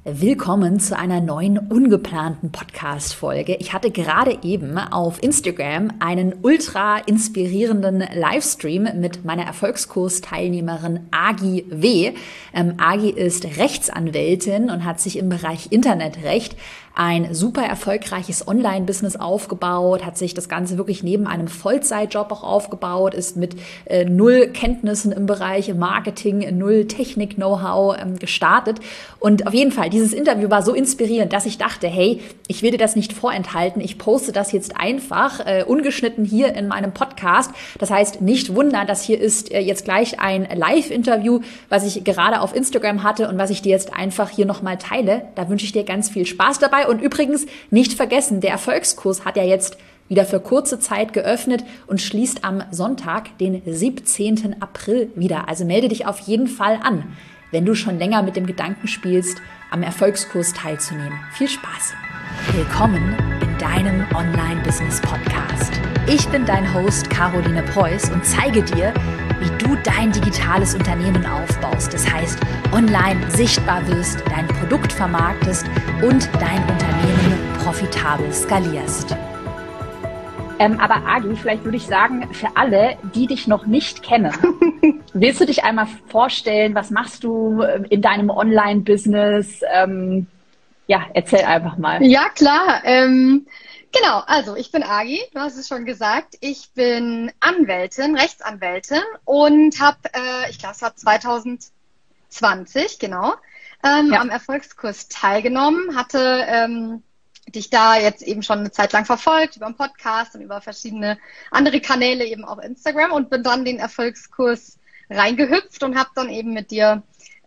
Willkommen zu einer neuen ungeplanten Podcast-Folge. Ich hatte gerade eben auf Instagram einen ultra inspirierenden Livestream mit meiner Erfolgskurs-Teilnehmerin Agi W. Agi ist Rechtsanwältin und hat sich im Bereich Internetrecht ein super erfolgreiches Online-Business aufgebaut, hat sich das Ganze wirklich neben einem Vollzeitjob auch aufgebaut, ist mit null Kenntnissen im Bereich Marketing, null Technik-Know-how gestartet. Und auf jeden Fall, dieses Interview war so inspirierend, dass ich dachte, hey, ich will dir das nicht vorenthalten, ich poste das jetzt einfach ungeschnitten hier in meinem Podcast. Das heißt, nicht wundern, das hier ist jetzt gleich ein Live-Interview, was ich gerade auf Instagram hatte und was ich dir jetzt einfach hier nochmal teile. Da wünsche ich dir ganz viel Spaß dabei. Und übrigens nicht vergessen, der Erfolgskurs hat ja jetzt wieder für kurze Zeit geöffnet und schließt am Sonntag, den 17. April wieder. Also melde dich auf jeden Fall an, wenn du schon länger mit dem Gedanken spielst, am Erfolgskurs teilzunehmen. Viel Spaß! Willkommen in deinem Online-Business-Podcast. Ich bin dein Host Caroline Preuß und zeige dir, wie du dein digitales Unternehmen aufbaust. Das heißt, online sichtbar wirst, dein Produkt vermarktest und dein Unternehmen profitabel skalierst. Aber Agi, vielleicht würde ich sagen, für alle, die dich noch nicht kennen, willst du dich einmal vorstellen, was machst du in deinem Online-Business? Ja, erzähl einfach mal. Ja, klar. Genau, also ich bin Agi, du hast es schon gesagt. Ich bin Anwältin, Rechtsanwältin und habe, ich glaube, es war 2020, genau, am Erfolgskurs teilgenommen, hatte dich da jetzt eben schon eine Zeit lang verfolgt, über einen Podcast und über verschiedene andere Kanäle, eben auch Instagram, und bin dann den Erfolgskurs reingehüpft und habe dann eben mit dir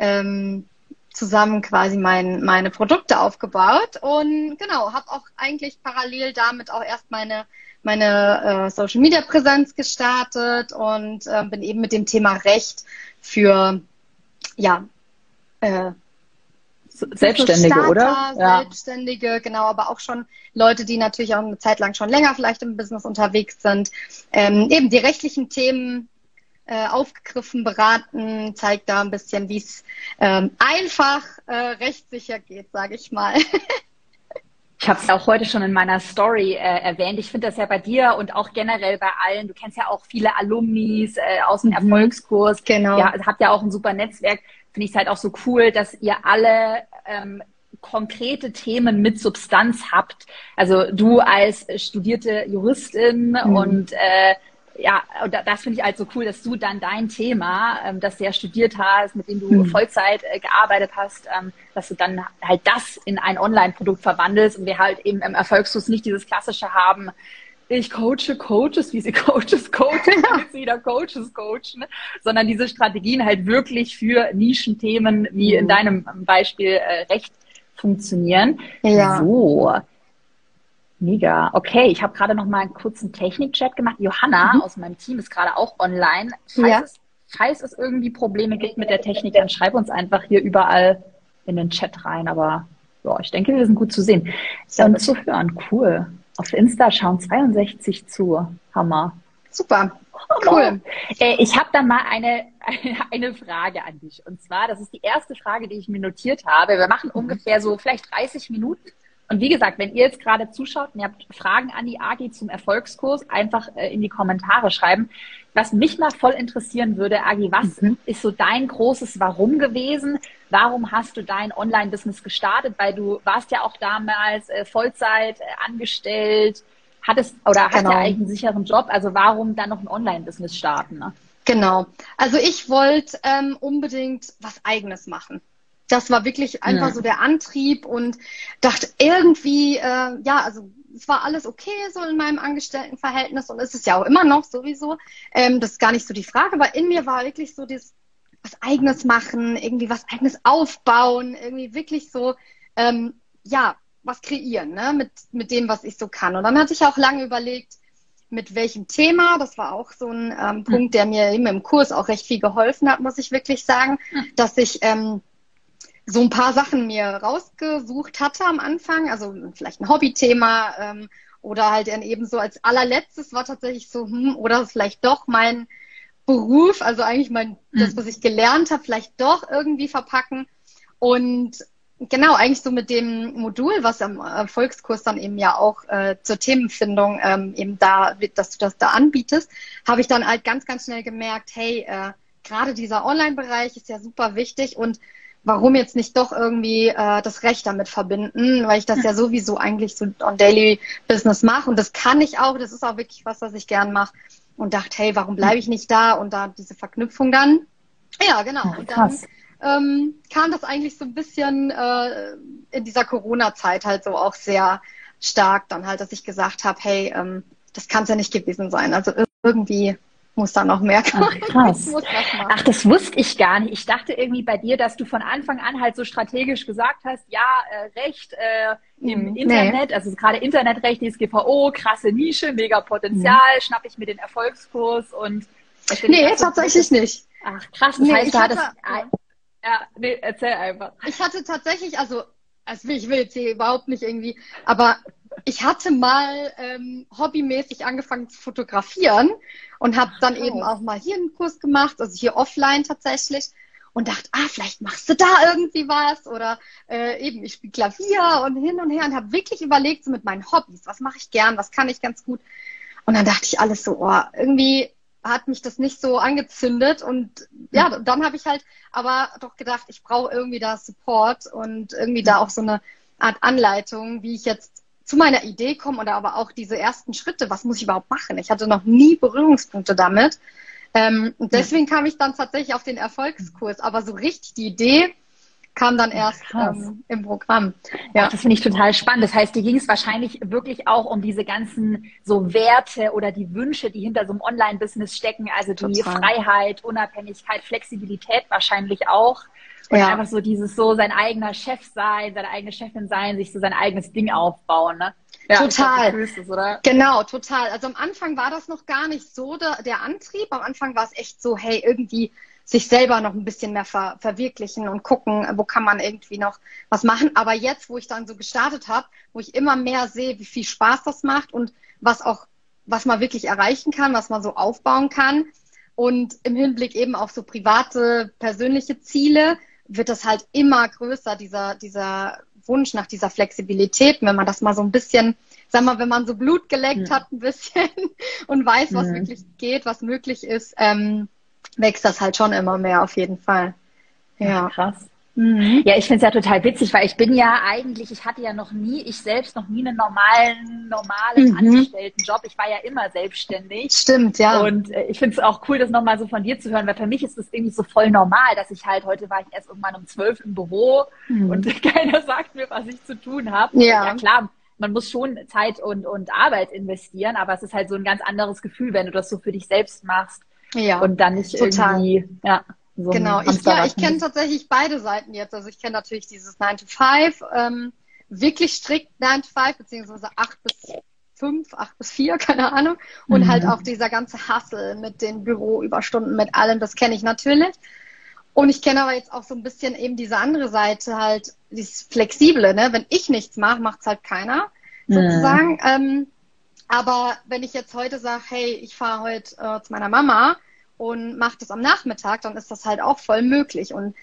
zusammen quasi meine Produkte aufgebaut und genau, habe auch eigentlich parallel damit auch erst meine Social Media Präsenz gestartet und bin eben mit dem Thema Recht für Selbstständige, Starter, oder? Ja. Selbstständige, genau, aber auch schon Leute, die natürlich auch eine Zeit lang schon länger vielleicht im Business unterwegs sind, eben die rechtlichen Themen aufgegriffen, beraten, zeigt da ein bisschen, wie es einfach rechtssicher geht, sage ich mal. Ich habe es auch heute schon in meiner Story erwähnt. Ich finde das ja bei dir und auch generell bei allen. Du kennst ja auch viele Alumnis aus dem Erfolgskurs. Genau. Ja, habt ja auch ein super Netzwerk. Finde ich es halt auch so cool, dass ihr alle konkrete Themen mit Substanz habt. Also du als studierte Juristin und das finde ich halt so cool, dass du dann dein Thema, das du ja studiert hast, mit dem du Vollzeit gearbeitet hast, dass du dann halt das in ein Online-Produkt verwandelst und wir halt eben im Erfolgskurs nicht dieses klassische haben, ich coache Coaches, wie sie Coaches coachen, wie sie wieder Coaches coachen, sondern diese Strategien halt wirklich für Nischenthemen, wie in deinem Beispiel Recht, funktionieren. Ja. So. Mega. Okay, ich habe gerade noch mal einen kurzen Technik-Chat gemacht. Johanna aus meinem Team ist gerade auch online. Falls es irgendwie Probleme gibt mit der Technik, dann schreib uns einfach hier überall in den Chat rein. Aber ja, ich denke, wir sind gut zu sehen und zu hören. Cool. Auf Insta schauen 62 zu. Hammer. Super. Cool. Ich habe dann mal eine Frage an dich. Und zwar, das ist die erste Frage, die ich mir notiert habe. Wir machen ungefähr so vielleicht 30 Minuten. Und wie gesagt, wenn ihr jetzt gerade zuschaut und ihr habt Fragen an die Agi zum Erfolgskurs, einfach in die Kommentare schreiben. Was mich mal voll interessieren würde, Agi, was ist so dein großes Warum gewesen? Warum hast du dein Online-Business gestartet? Weil du warst ja auch damals Vollzeit angestellt, hast ja eigentlich einen sicheren Job. Also warum dann noch ein Online-Business starten? Ne? Genau. Also ich wollte unbedingt was Eigenes machen. Das war wirklich einfach so der Antrieb und dachte irgendwie, also es war alles okay so in meinem Angestelltenverhältnis und es ist ja auch immer noch sowieso. Das ist gar nicht so die Frage, aber in mir war wirklich so das was Eigenes machen, irgendwie was Eigenes aufbauen, irgendwie wirklich so, was kreieren, ne, mit dem, was ich so kann. Und dann hatte ich auch lange überlegt, mit welchem Thema. Das war auch so ein Punkt, der mir eben im Kurs auch recht viel geholfen hat, muss ich wirklich sagen, dass ich so ein paar Sachen mir rausgesucht hatte am Anfang, also vielleicht ein Hobbythema oder halt dann eben so als allerletztes war tatsächlich so, oder vielleicht doch mein Beruf, also eigentlich das, was ich gelernt habe, vielleicht doch irgendwie verpacken. Und genau, eigentlich so mit dem Modul, was am Erfolgskurs dann eben ja auch zur Themenfindung eben da, dass du das da anbietest, habe ich dann halt ganz, ganz schnell gemerkt, hey, gerade dieser Online-Bereich ist ja super wichtig und warum jetzt nicht doch irgendwie das Recht damit verbinden, weil ich das ja sowieso eigentlich so on Daily Business mache und das kann ich auch, das ist auch wirklich was ich gern mache und dachte, hey, warum bleibe ich nicht da und da diese Verknüpfung dann? Ja, genau. Und dann kam das eigentlich so ein bisschen in dieser Corona-Zeit halt so auch sehr stark dann halt, dass ich gesagt habe, hey, das kann es ja nicht gewesen sein. Also irgendwie muss da noch mehr kommen. Ach, krass. Ach, das wusste ich gar nicht. Ich dachte irgendwie bei dir, dass du von Anfang an halt so strategisch gesagt hast, ja, Recht im Internet, also gerade Internetrecht, DSGVO, krasse Nische, mega Potenzial, schnapp ich mir den Erfolgskurs und... Nee, tatsächlich nicht. Ach, krass. Das heißt, du hattest... Ja, nee, erzähl einfach. Ich hatte tatsächlich, also ich will jetzt hier überhaupt nicht irgendwie, aber ich hatte mal hobbymäßig angefangen zu fotografieren und habe dann eben auch mal hier einen Kurs gemacht, also hier offline tatsächlich und dachte, vielleicht machst du da irgendwie was oder eben ich spiele Klavier und hin und her und habe wirklich überlegt, so mit meinen Hobbys, was mache ich gern, was kann ich ganz gut und dann dachte ich alles so, irgendwie hat mich das nicht so angezündet und ja, dann habe ich halt aber doch gedacht, ich brauche irgendwie da Support und irgendwie da auch so eine Art Anleitung, wie ich jetzt zu meiner Idee komme oder aber auch diese ersten Schritte, was muss ich überhaupt machen? Ich hatte noch nie Berührungspunkte damit und deswegen kam ich dann tatsächlich auf den Erfolgskurs, aber so richtig die Idee kam dann erst im Programm. Ja. Ach, das finde ich total spannend. Das heißt, dir ging es wahrscheinlich wirklich auch um diese ganzen so Werte oder die Wünsche, die hinter so einem Online-Business stecken. Also die Freiheit, Unabhängigkeit, Flexibilität wahrscheinlich auch. Und einfach so dieses so sein eigener Chef sein, seine eigene Chefin sein, sich so sein eigenes Ding aufbauen. Ne? Ja, total. Es, oder? Genau, total. Also am Anfang war das noch gar nicht so der Antrieb. Am Anfang war es echt so, hey, irgendwie sich selber noch ein bisschen mehr verwirklichen und gucken, wo kann man irgendwie noch was machen. Aber jetzt, wo ich dann so gestartet habe, wo ich immer mehr sehe, wie viel Spaß das macht und was man wirklich erreichen kann, was man so aufbauen kann und im Hinblick eben auf so private, persönliche Ziele, wird das halt immer größer, dieser Wunsch nach dieser Flexibilität, wenn man das mal so ein bisschen, sag mal, wenn man so Blut geleckt hat ein bisschen und weiß, was wirklich geht, was möglich ist, wächst das halt schon immer mehr auf jeden Fall. Ja, krass. Ja, ich finde es ja total witzig, weil ich hatte ja ich selbst noch nie einen normalen Angestelltenjob. Ich war ja immer selbstständig. Stimmt, ja. Und ich finde es auch cool, das nochmal so von dir zu hören, weil für mich ist das irgendwie so voll normal, dass ich halt, heute war ich erst irgendwann um 12 im Büro und keiner sagt mir, was ich zu tun habe. Ja, klar, man muss schon Zeit und Arbeit investieren, aber es ist halt so ein ganz anderes Gefühl, wenn du das so für dich selbst machst. Ja, und dann nicht irgendwie, so genau. Ich kenne tatsächlich beide Seiten jetzt. Also ich kenne natürlich dieses 9 to 5, wirklich strikt 9 to 5, beziehungsweise 8 bis 5, 8 bis 4, keine Ahnung. Und halt auch dieser ganze Hustle mit den Büroüberstunden, mit allem, das kenne ich natürlich. Und ich kenne aber jetzt auch so ein bisschen eben diese andere Seite halt, dieses Flexible, ne? Wenn ich nichts mache, macht es halt keiner, sozusagen. Aber wenn ich jetzt heute sage, hey, ich fahre heute zu meiner Mama und mache das am Nachmittag, dann ist das halt auch voll möglich. Und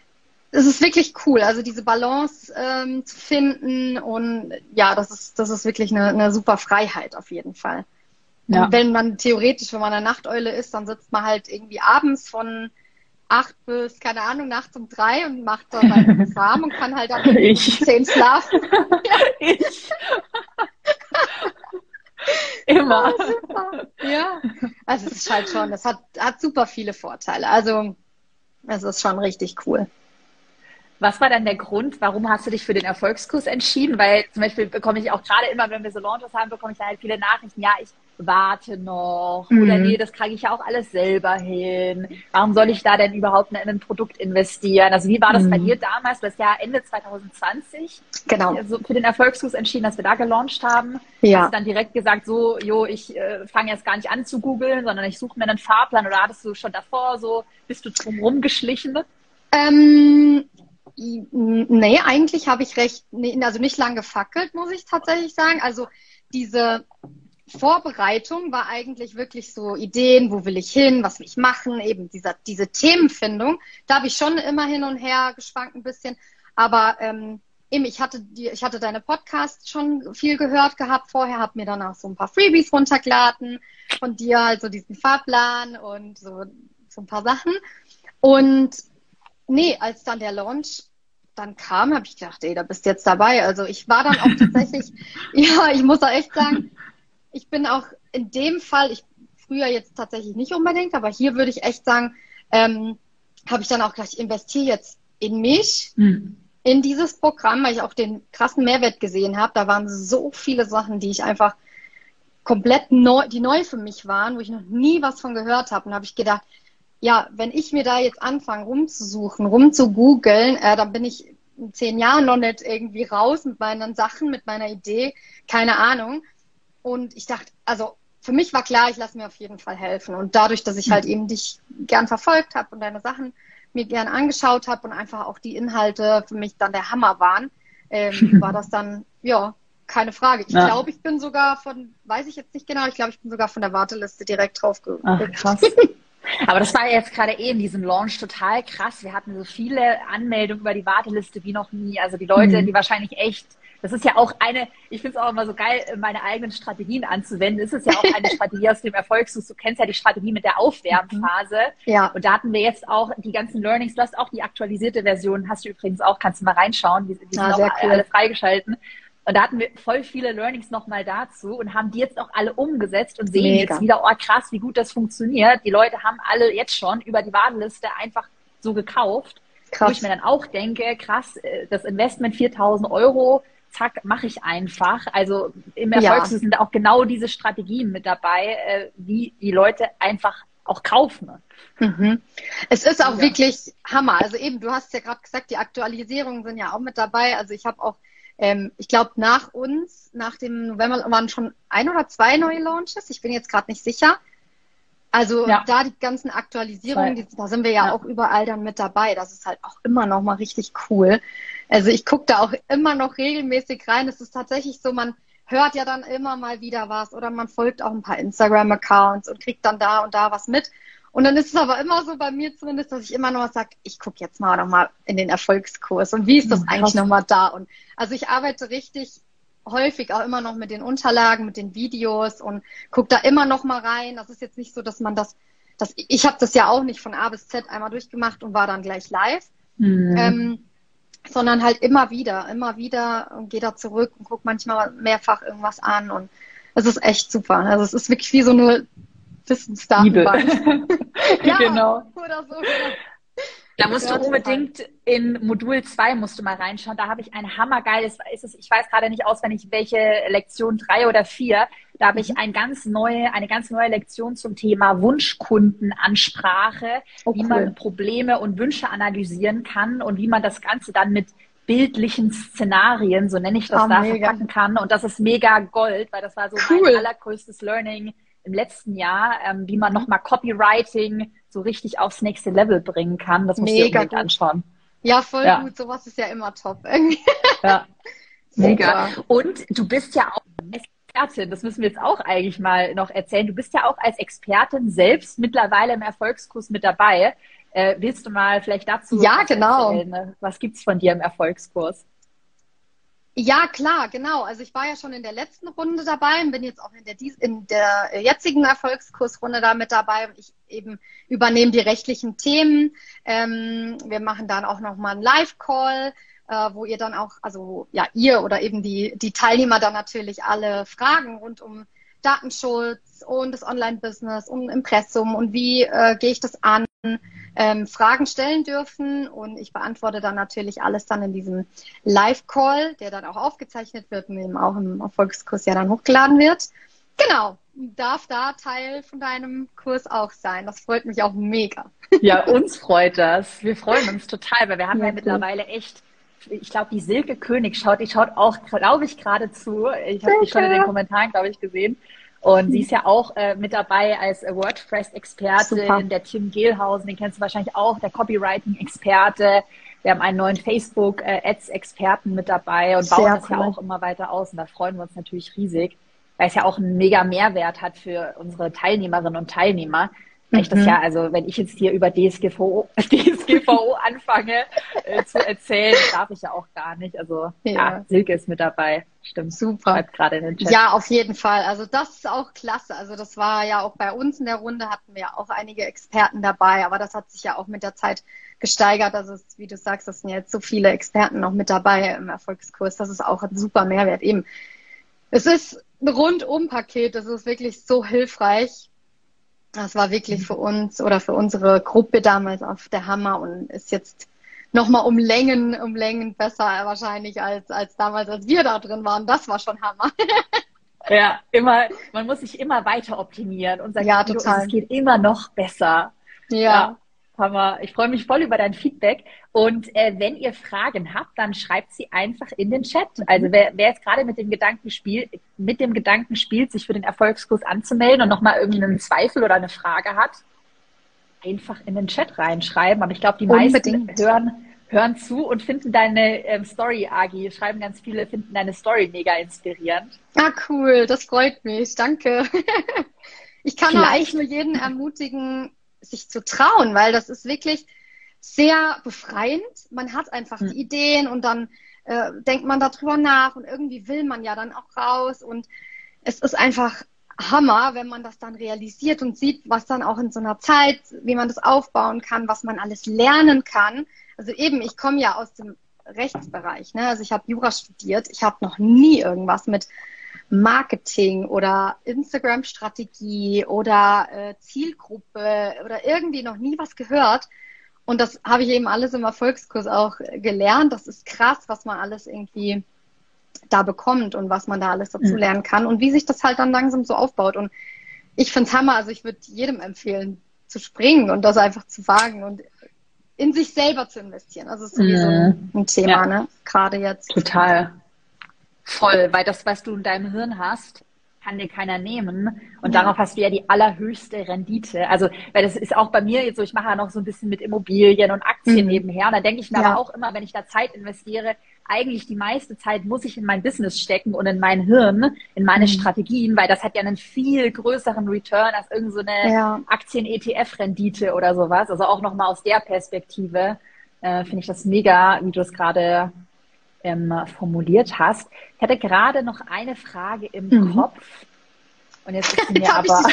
es ist wirklich cool, also diese Balance zu finden. Und ja, das ist wirklich eine super Freiheit auf jeden Fall. Ja. Und wenn man eine Nachteule ist, dann sitzt man halt irgendwie abends von 8 bis, keine Ahnung, nachts um 3 und macht dann halt einen Kram und kann halt dann um 10 schlafen. Ich. Immer. Oh, super. Ja, also es ist halt schon, es hat super viele Vorteile. Also es ist schon richtig cool. Was war dann der Grund, warum hast du dich für den Erfolgskurs entschieden? Weil zum Beispiel bekomme ich auch gerade immer, wenn wir so Launches haben, bekomme ich da halt viele Nachrichten, ja, ich warte noch oder nee, das kriege ich ja auch alles selber hin. Warum soll ich da denn überhaupt in ein Produkt investieren? Also wie war das bei dir damals? Du hast ja Ende 2020 so für den Erfolgskurs entschieden, dass wir da gelauncht haben. Ja. Hast du dann direkt gesagt, so, ich fange jetzt gar nicht an zu googeln, sondern ich suche mir einen Fahrplan, oder hattest du schon davor bist du drumherum geschlichen? Nee, eigentlich habe ich nicht lang gefackelt, muss ich tatsächlich sagen. Also diese Vorbereitung war eigentlich wirklich so Ideen, wo will ich hin, was will ich machen, eben diese Themenfindung. Da habe ich schon immer hin und her geschwankt ein bisschen. Aber eben, ich hatte deine Podcasts schon viel gehört gehabt vorher, habe mir dann auch so ein paar Freebies runtergeladen von dir, also diesen Fahrplan und so ein paar Sachen. Und nee, als dann der Launch dann kam, habe ich gedacht, ey, da bist du jetzt dabei. Also ich war dann auch tatsächlich, ja, ich muss auch echt sagen, ich bin auch in dem Fall, früher jetzt tatsächlich nicht unbedingt, aber hier würde ich echt sagen, habe ich dann auch gleich investiere jetzt in mich, in dieses Programm, weil ich auch den krassen Mehrwert gesehen habe. Da waren so viele Sachen, die ich einfach komplett neu für mich waren, wo ich noch nie was von gehört habe. Und da habe ich gedacht, ja, wenn ich mir da jetzt anfange rumzusuchen, rumzugoogeln, dann bin ich in 10 Jahren noch nicht irgendwie raus mit meinen Sachen, mit meiner Idee, keine Ahnung. Und ich dachte, also für mich war klar, ich lasse mir auf jeden Fall helfen. Und dadurch, dass ich halt eben dich gern verfolgt habe und deine Sachen mir gern angeschaut habe und einfach auch die Inhalte für mich dann der Hammer waren, war das dann, ja, keine Frage. Ich glaube, ich bin sogar weiß ich jetzt nicht genau, ich glaube, ich bin sogar von der Warteliste direkt drauf gekommen. Ach, krass. Aber das war ja jetzt gerade in diesem Launch total krass. Wir hatten so viele Anmeldungen über die Warteliste wie noch nie. Also die Leute, die wahrscheinlich echt, das ist ja auch ich finde es auch immer so geil, meine eigenen Strategien anzuwenden. Es ist ja auch eine Strategie aus dem Erfolgssus. Du kennst ja die Strategie mit der Aufwärmphase. Ja. Und da hatten wir jetzt auch die ganzen Learnings. Du hast auch die aktualisierte Version, hast du übrigens auch, kannst du mal reinschauen. Die sind auch alle freigeschalten. Und da hatten wir voll viele Learnings nochmal dazu und haben die jetzt auch alle umgesetzt und sehen jetzt wieder, oh krass, wie gut das funktioniert. Die Leute haben alle jetzt schon über die Warteliste einfach so gekauft. Krass. Wo ich mir dann auch denke, krass, das Investment 4.000 €, zack, mache ich einfach. Also im Erfolgssus sind auch genau diese Strategien mit dabei, wie die Leute einfach auch kaufen. Es ist auch wirklich Hammer. Also eben, du hast ja gerade gesagt, die Aktualisierungen sind ja auch mit dabei. Also ich habe auch ich glaube, nach dem November waren schon 1 oder 2 neue Launches. Ich bin jetzt gerade nicht sicher. Also da die ganzen Aktualisierungen, da sind wir ja auch überall dann mit dabei. Das ist halt auch immer noch mal richtig cool. Also ich gucke da auch immer noch regelmäßig rein. Es ist tatsächlich so, man hört ja dann immer mal wieder was oder man folgt auch ein paar Instagram-Accounts und kriegt dann da und da was mit. Und dann ist es aber immer so bei mir zumindest, dass ich immer noch sage, ich gucke jetzt mal noch mal in den Erfolgskurs und wie ist das eigentlich noch mal da? Und also ich arbeite richtig häufig auch immer noch mit den Unterlagen, mit den Videos und gucke da immer noch mal rein. Das ist jetzt nicht so, dass man ich habe das ja auch nicht von A bis Z einmal durchgemacht und war dann gleich live, sondern halt immer wieder und gehe da zurück und gucke manchmal mehrfach irgendwas an und es ist echt super. Also es ist wirklich wie so eine Wissensdatenbank. Ja, genau. Oder so. Da musst du unbedingt in Modul 2 musst du mal reinschauen. Da habe ich ein hammergeiles, ich weiß gerade nicht auswendig, welche Lektion 3 oder 4. Da habe ich eine ganz neue Lektion zum Thema Wunschkundenansprache, wie man Probleme und Wünsche analysieren kann und wie man das Ganze dann mit bildlichen Szenarien, so nenne ich das, verpacken kann. Und das ist mega Gold, weil das war so mein allergrößtes Learning im letzten Jahr, wie man nochmal Copywriting so richtig aufs nächste Level bringen kann. Das musst du dir unbedingt anschauen. Ja, voll gut. Sowas ist ja immer top. Ja, mega. Und du bist ja auch Expertin, das müssen wir jetzt auch eigentlich mal noch erzählen. Du bist ja auch als Expertin selbst mittlerweile im Erfolgskurs mit dabei. Willst du mal vielleicht dazu was erzählen? Was gibt's von dir im Erfolgskurs? Ja, klar, genau. Also ich war ja schon in der letzten Runde dabei und bin jetzt auch in der jetzigen Erfolgskursrunde da mit dabei. Und ich eben übernehme die rechtlichen Themen. Wir machen dann auch nochmal einen Live-Call, wo ihr dann auch, also ja, ihr oder eben die Teilnehmer dann natürlich alle Fragen rund um Datenschutz und das Online-Business und Impressum und wie gehe ich das an, Fragen stellen dürfen und ich beantworte dann natürlich alles dann in diesem Live-Call, der dann auch aufgezeichnet wird und eben auch im Erfolgskurs ja dann hochgeladen wird. Genau, darf da Teil von deinem Kurs auch sein. Das freut mich auch mega. Ja, uns freut das. Wir freuen uns total, weil wir haben ja mittlerweile echt, ich glaube, die Silke König die schaut auch, glaube ich, gerade zu. Ich habe die schon in den Kommentaren, glaube ich, gesehen. Und sie ist ja auch mit dabei als WordPress-Expertin, der Tim Gehlhausen, den kennst du wahrscheinlich auch, der Copywriting-Experte. Wir haben einen neuen Facebook-Ads-Experten mit dabei und bauen das ja auch immer weiter aus. Und da freuen wir uns natürlich riesig, weil es ja auch einen mega Mehrwert hat für unsere Teilnehmerinnen und Teilnehmer, weil ich das ja, also wenn ich jetzt hier über DSGVO anfange zu erzählen, darf ich ja auch gar nicht. Also ja, Silke ist mit dabei. Stimmt. Super. Schreibt gerade in den Chat. Ja, auf jeden Fall. Also das ist auch klasse. Also das war ja auch bei uns in der Runde, hatten wir ja auch einige Experten dabei, aber das hat sich ja auch mit der Zeit gesteigert. Also es, wie du sagst, das sind jetzt so viele Experten noch mit dabei im Erfolgskurs. Das ist auch ein super Mehrwert. Eben, es ist ein Rundum-Paket. Das ist wirklich so hilfreich. Das war wirklich für uns oder für unsere Gruppe damals auf der Hammer und ist jetzt nochmal um Längen besser wahrscheinlich als damals, als wir da drin waren. Das war schon Hammer. Ja, man muss sich immer weiter optimieren und sagen, ja, total. Es geht immer noch besser. Ja. Hammer. Ich freue mich voll über dein Feedback. Und wenn ihr Fragen habt, dann schreibt sie einfach in den Chat. Also wer jetzt gerade mit dem Gedanken spielt, sich für den Erfolgskurs anzumelden und nochmal irgendeinen Zweifel oder eine Frage hat, einfach in den Chat reinschreiben. Aber ich glaube, die meisten hören zu und finden deine Story, Agi. Schreiben ganz viele, finden deine Story mega inspirierend. Ah, cool. Das freut mich. Danke. Ich kann eigentlich nur jeden ermutigen, sich zu trauen, weil das ist wirklich sehr befreiend. Man hat einfach die Ideen und dann denkt man darüber nach und irgendwie will man ja dann auch raus und es ist einfach Hammer, wenn man das dann realisiert und sieht, was dann auch in so einer Zeit, wie man das aufbauen kann, was man alles lernen kann. Also eben, ich komme ja aus dem Rechtsbereich, ne? Also ich habe Jura studiert, ich habe noch nie irgendwas mit Marketing oder Instagram-Strategie oder Zielgruppe oder irgendwie noch nie was gehört. Und das habe ich eben alles im Erfolgskurs auch gelernt. Das ist krass, was man alles irgendwie da bekommt und was man da alles dazu lernen kann und wie sich das halt dann langsam so aufbaut. Und ich finde es Hammer. Also ich würde jedem empfehlen, zu springen und das einfach zu wagen und in sich selber zu investieren. Also das ist sowieso ein Thema, ne? Gerade jetzt. Total. Voll, weil das, was du in deinem Hirn hast, kann dir keiner nehmen. Und darauf hast du ja die allerhöchste Rendite. Also, weil das ist auch bei mir jetzt so, ich mache ja noch so ein bisschen mit Immobilien und Aktien nebenher. Und da denke ich mir aber auch immer, wenn ich da Zeit investiere, eigentlich die meiste Zeit muss ich in mein Business stecken und in mein Hirn, in meine Strategien, weil das hat ja einen viel größeren Return als irgend so eine Aktien-ETF-Rendite oder sowas. Also auch nochmal aus der Perspektive finde ich das mega, wie du es gerade formuliert hast. Ich hatte gerade noch eine Frage im Kopf. Und jetzt ist sie mir aber...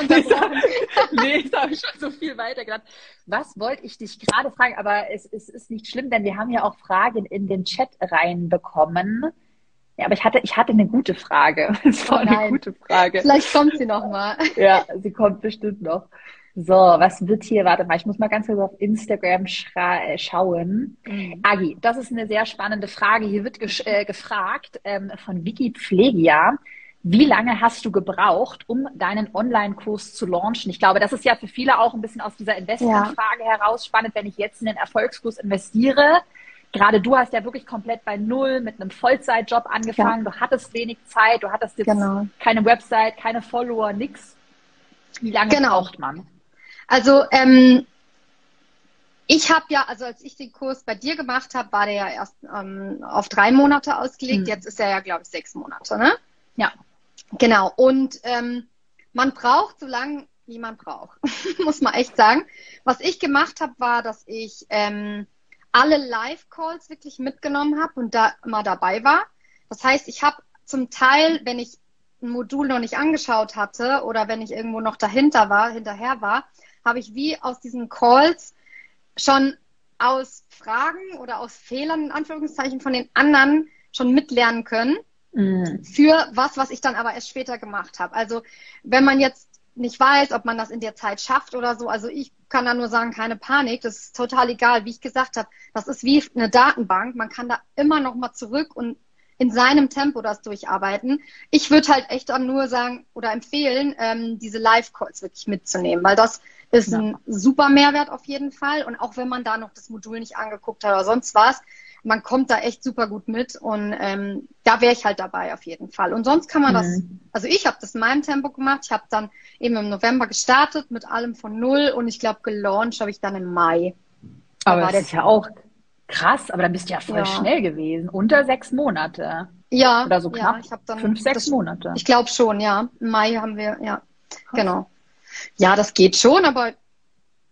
Nee, jetzt habe ich schon so viel weiter gedacht. Was wollte ich dich gerade fragen? Aber es ist nicht schlimm, denn wir haben ja auch Fragen in den Chat reinbekommen. Ja, aber ich hatte eine gute Frage. Es war eine gute Frage. Vielleicht kommt sie noch mal. Ja, sie kommt bestimmt noch. So, was wird hier? Warte mal, ich muss mal ganz kurz auf Instagram schauen. Agi, das ist eine sehr spannende Frage. Hier wird gefragt von Vicky Pflegia. Wie lange hast du gebraucht, um deinen Online-Kurs zu launchen? Ich glaube, das ist ja für viele auch ein bisschen aus dieser Investmentfrage heraus spannend, wenn ich jetzt in den Erfolgskurs investiere. Gerade du hast ja wirklich komplett bei Null mit einem Vollzeitjob angefangen. Du hattest wenig Zeit, du hattest jetzt keine Website, keine Follower, nix. Wie lange braucht man? Also ich habe ja, also als ich den Kurs bei dir gemacht habe, war der ja erst auf 3 Monate ausgelegt. Jetzt ist er ja, glaube ich, 6 Monate, ne? Ja. Genau. Und man braucht so lange, wie man braucht, muss man echt sagen. Was ich gemacht habe, war, dass ich alle Live-Calls wirklich mitgenommen habe und da immer dabei war. Das heißt, ich habe zum Teil, wenn ich ein Modul noch nicht angeschaut hatte oder wenn ich irgendwo noch hinterher war, habe ich wie aus diesen Calls schon aus Fragen oder aus Fehlern, in Anführungszeichen, von den anderen schon mitlernen können für was ich dann aber erst später gemacht habe. Also wenn man jetzt nicht weiß, ob man das in der Zeit schafft oder so, also ich kann da nur sagen, keine Panik, das ist total egal, wie ich gesagt habe, das ist wie eine Datenbank, man kann da immer noch mal zurück und in seinem Tempo das durcharbeiten. Ich würde halt echt dann nur sagen oder empfehlen, diese Live-Calls wirklich mitzunehmen, weil das ist ein super Mehrwert auf jeden Fall. Und auch wenn man da noch das Modul nicht angeguckt hat oder sonst was, man kommt da echt super gut mit und da wäre ich halt dabei auf jeden Fall. Und sonst kann man das, also ich habe das in meinem Tempo gemacht. Ich habe dann eben im November gestartet mit allem von null und ich glaube, gelauncht habe ich dann im Mai. Aber das ist ja auch krass, aber dann bist du ja voll schnell gewesen. Unter 6 Monate. Ja. Oder so knapp ich habe dann 5, 6 Monate. Ich glaube schon, ja. Im Mai haben wir, genau. Ja, das geht schon, aber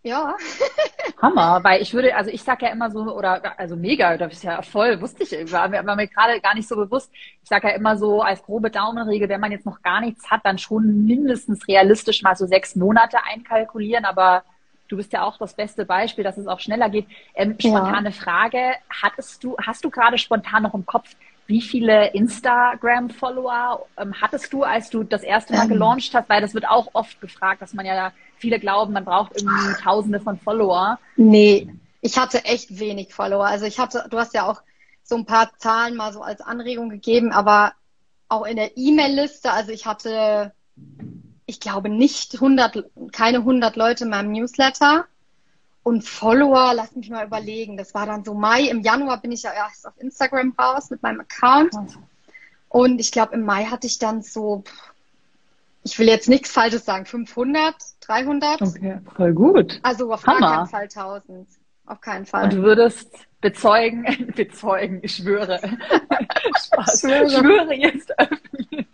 Ja. Hammer, weil ich sag ja immer so, also mega, das ist ja voll, wusste ich, war mir gerade gar nicht so bewusst. Ich sag ja immer so, als grobe Daumenregel, wenn man jetzt noch gar nichts hat, dann schon mindestens realistisch mal so 6 Monate einkalkulieren, aber du bist ja auch das beste Beispiel, dass es auch schneller geht. Ja. Spontane Frage, hast du gerade spontan noch im Kopf, wie viele Instagram-Follower hattest du, als du das erste Mal gelauncht hast? Weil das wird auch oft gefragt, dass man ja, viele glauben, man braucht irgendwie Tausende von Follower. Nee, ich hatte echt wenig Follower. Also du hast ja auch so ein paar Zahlen mal so als Anregung gegeben, aber auch in der E-Mail-Liste, also ich glaube keine 100 Leute in meinem Newsletter. Und Follower, lass mich mal überlegen, das war dann so Mai. Im Januar bin ich ja erst auf Instagram raus mit meinem Account. Und ich glaube, im Mai hatte ich dann so, ich will jetzt nichts Falsches sagen, 500, 300. Okay, voll gut. Also auf Hammer. gar keinen Fall 1000. Auf keinen Fall. Und du würdest bezeugen, ich schwöre. Spaß. Schwöre jetzt öffentlich.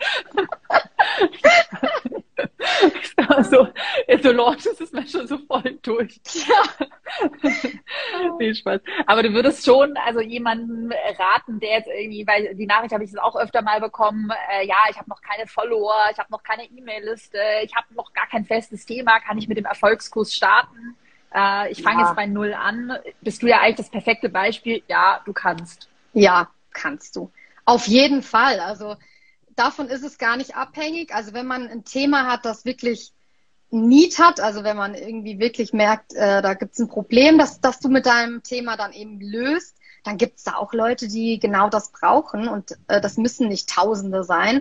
Also, du launchst es mir schon so voll durch. Ja. Nee, Spaß. Aber du würdest schon also jemanden raten, der jetzt irgendwie, weil die Nachricht habe ich jetzt auch öfter mal bekommen, ja, ich habe noch keine Follower, ich habe noch keine E-Mail-Liste, ich habe noch gar kein festes Thema, kann ich mit dem Erfolgskurs starten? Ich fange jetzt bei Null an. Bist du ja eigentlich das perfekte Beispiel. Ja, du kannst. Ja, kannst du. Auf jeden Fall. Also davon ist es gar nicht abhängig. Also wenn man ein Thema hat, das wirklich Need hat, also wenn man irgendwie wirklich merkt, da gibt es ein Problem, das du mit deinem Thema dann eben löst, dann gibt es da auch Leute, die genau das brauchen und das müssen nicht Tausende sein.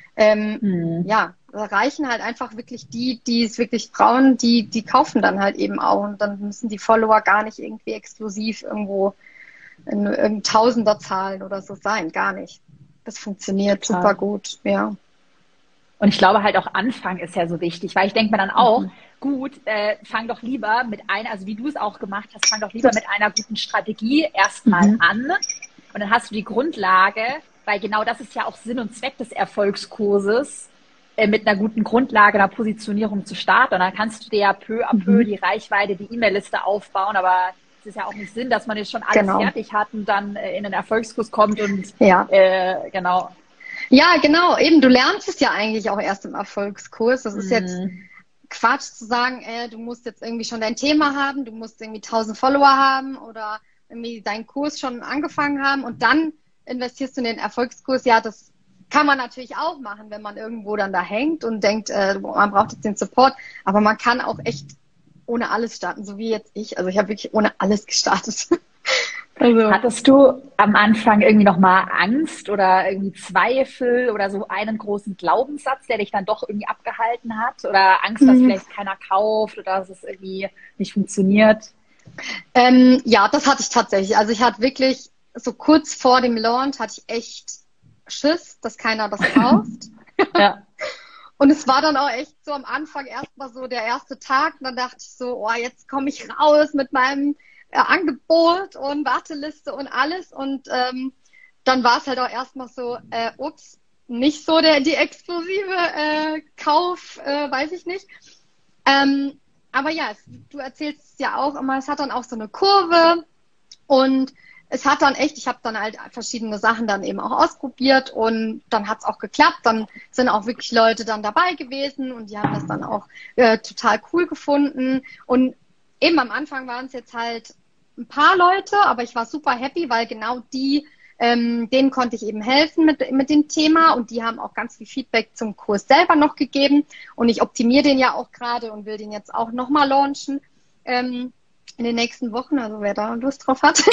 Ja, da reichen halt einfach wirklich die es wirklich brauchen, die kaufen dann halt eben auch und dann müssen die Follower gar nicht irgendwie exklusiv irgendwo in Tausender Zahlen oder so sein, gar nicht. Das funktioniert super gut, ja. Und ich glaube halt auch Anfang ist ja so wichtig, weil ich denke mir dann auch, gut, fang doch lieber mit einer, also wie du es auch gemacht hast, fang doch lieber mit einer guten Strategie erstmal an und dann hast du die Grundlage, weil genau das ist ja auch Sinn und Zweck des Erfolgskurses, mit einer guten Grundlage, einer Positionierung zu starten. Und dann kannst du dir ja peu à peu die Reichweite, die E-Mail-Liste aufbauen, aber es ist ja auch nicht Sinn, dass man jetzt schon alles fertig hat und dann in den Erfolgskurs kommt und genau. Ja, genau, eben, du lernst es ja eigentlich auch erst im Erfolgskurs. Das ist jetzt Quatsch zu sagen, du musst jetzt irgendwie schon dein Thema haben, du musst irgendwie 1000 Follower haben oder irgendwie deinen Kurs schon angefangen haben und dann investierst du in den Erfolgskurs. Ja, das kann man natürlich auch machen, wenn man irgendwo dann da hängt und denkt, man braucht jetzt den Support, aber man kann auch echt ohne alles starten, so wie jetzt ich. Also ich habe wirklich ohne alles gestartet. Also. Hattest du am Anfang irgendwie nochmal Angst oder irgendwie Zweifel oder so einen großen Glaubenssatz, der dich dann doch irgendwie abgehalten hat? Oder Angst, dass vielleicht keiner kauft oder dass es irgendwie nicht funktioniert? Ja, das hatte ich tatsächlich. Also ich hatte wirklich, so kurz vor dem Launch hatte ich echt Schiss, dass keiner das kauft. Ja. Und es war dann auch echt so am Anfang erstmal so der erste Tag. Und dann dachte ich so, oh, jetzt komme ich raus mit meinem Angebot und Warteliste und alles. Und dann war es halt auch erstmal so, ups, nicht so die exklusive Kauf, weiß ich nicht. Aber ja, du erzählst es ja auch immer, es hat dann auch so eine Kurve und es hat dann echt, ich habe dann halt verschiedene Sachen dann eben auch ausprobiert und dann hat es auch geklappt. Dann sind auch wirklich Leute dann dabei gewesen und die haben das dann auch total cool gefunden. Und eben am Anfang waren es jetzt halt ein paar Leute, aber ich war super happy, weil genau denen konnte ich eben helfen mit dem Thema und die haben auch ganz viel Feedback zum Kurs selber noch gegeben und ich optimiere den ja auch gerade und will den jetzt auch nochmal launchen in den nächsten Wochen, also wer da Lust drauf hat.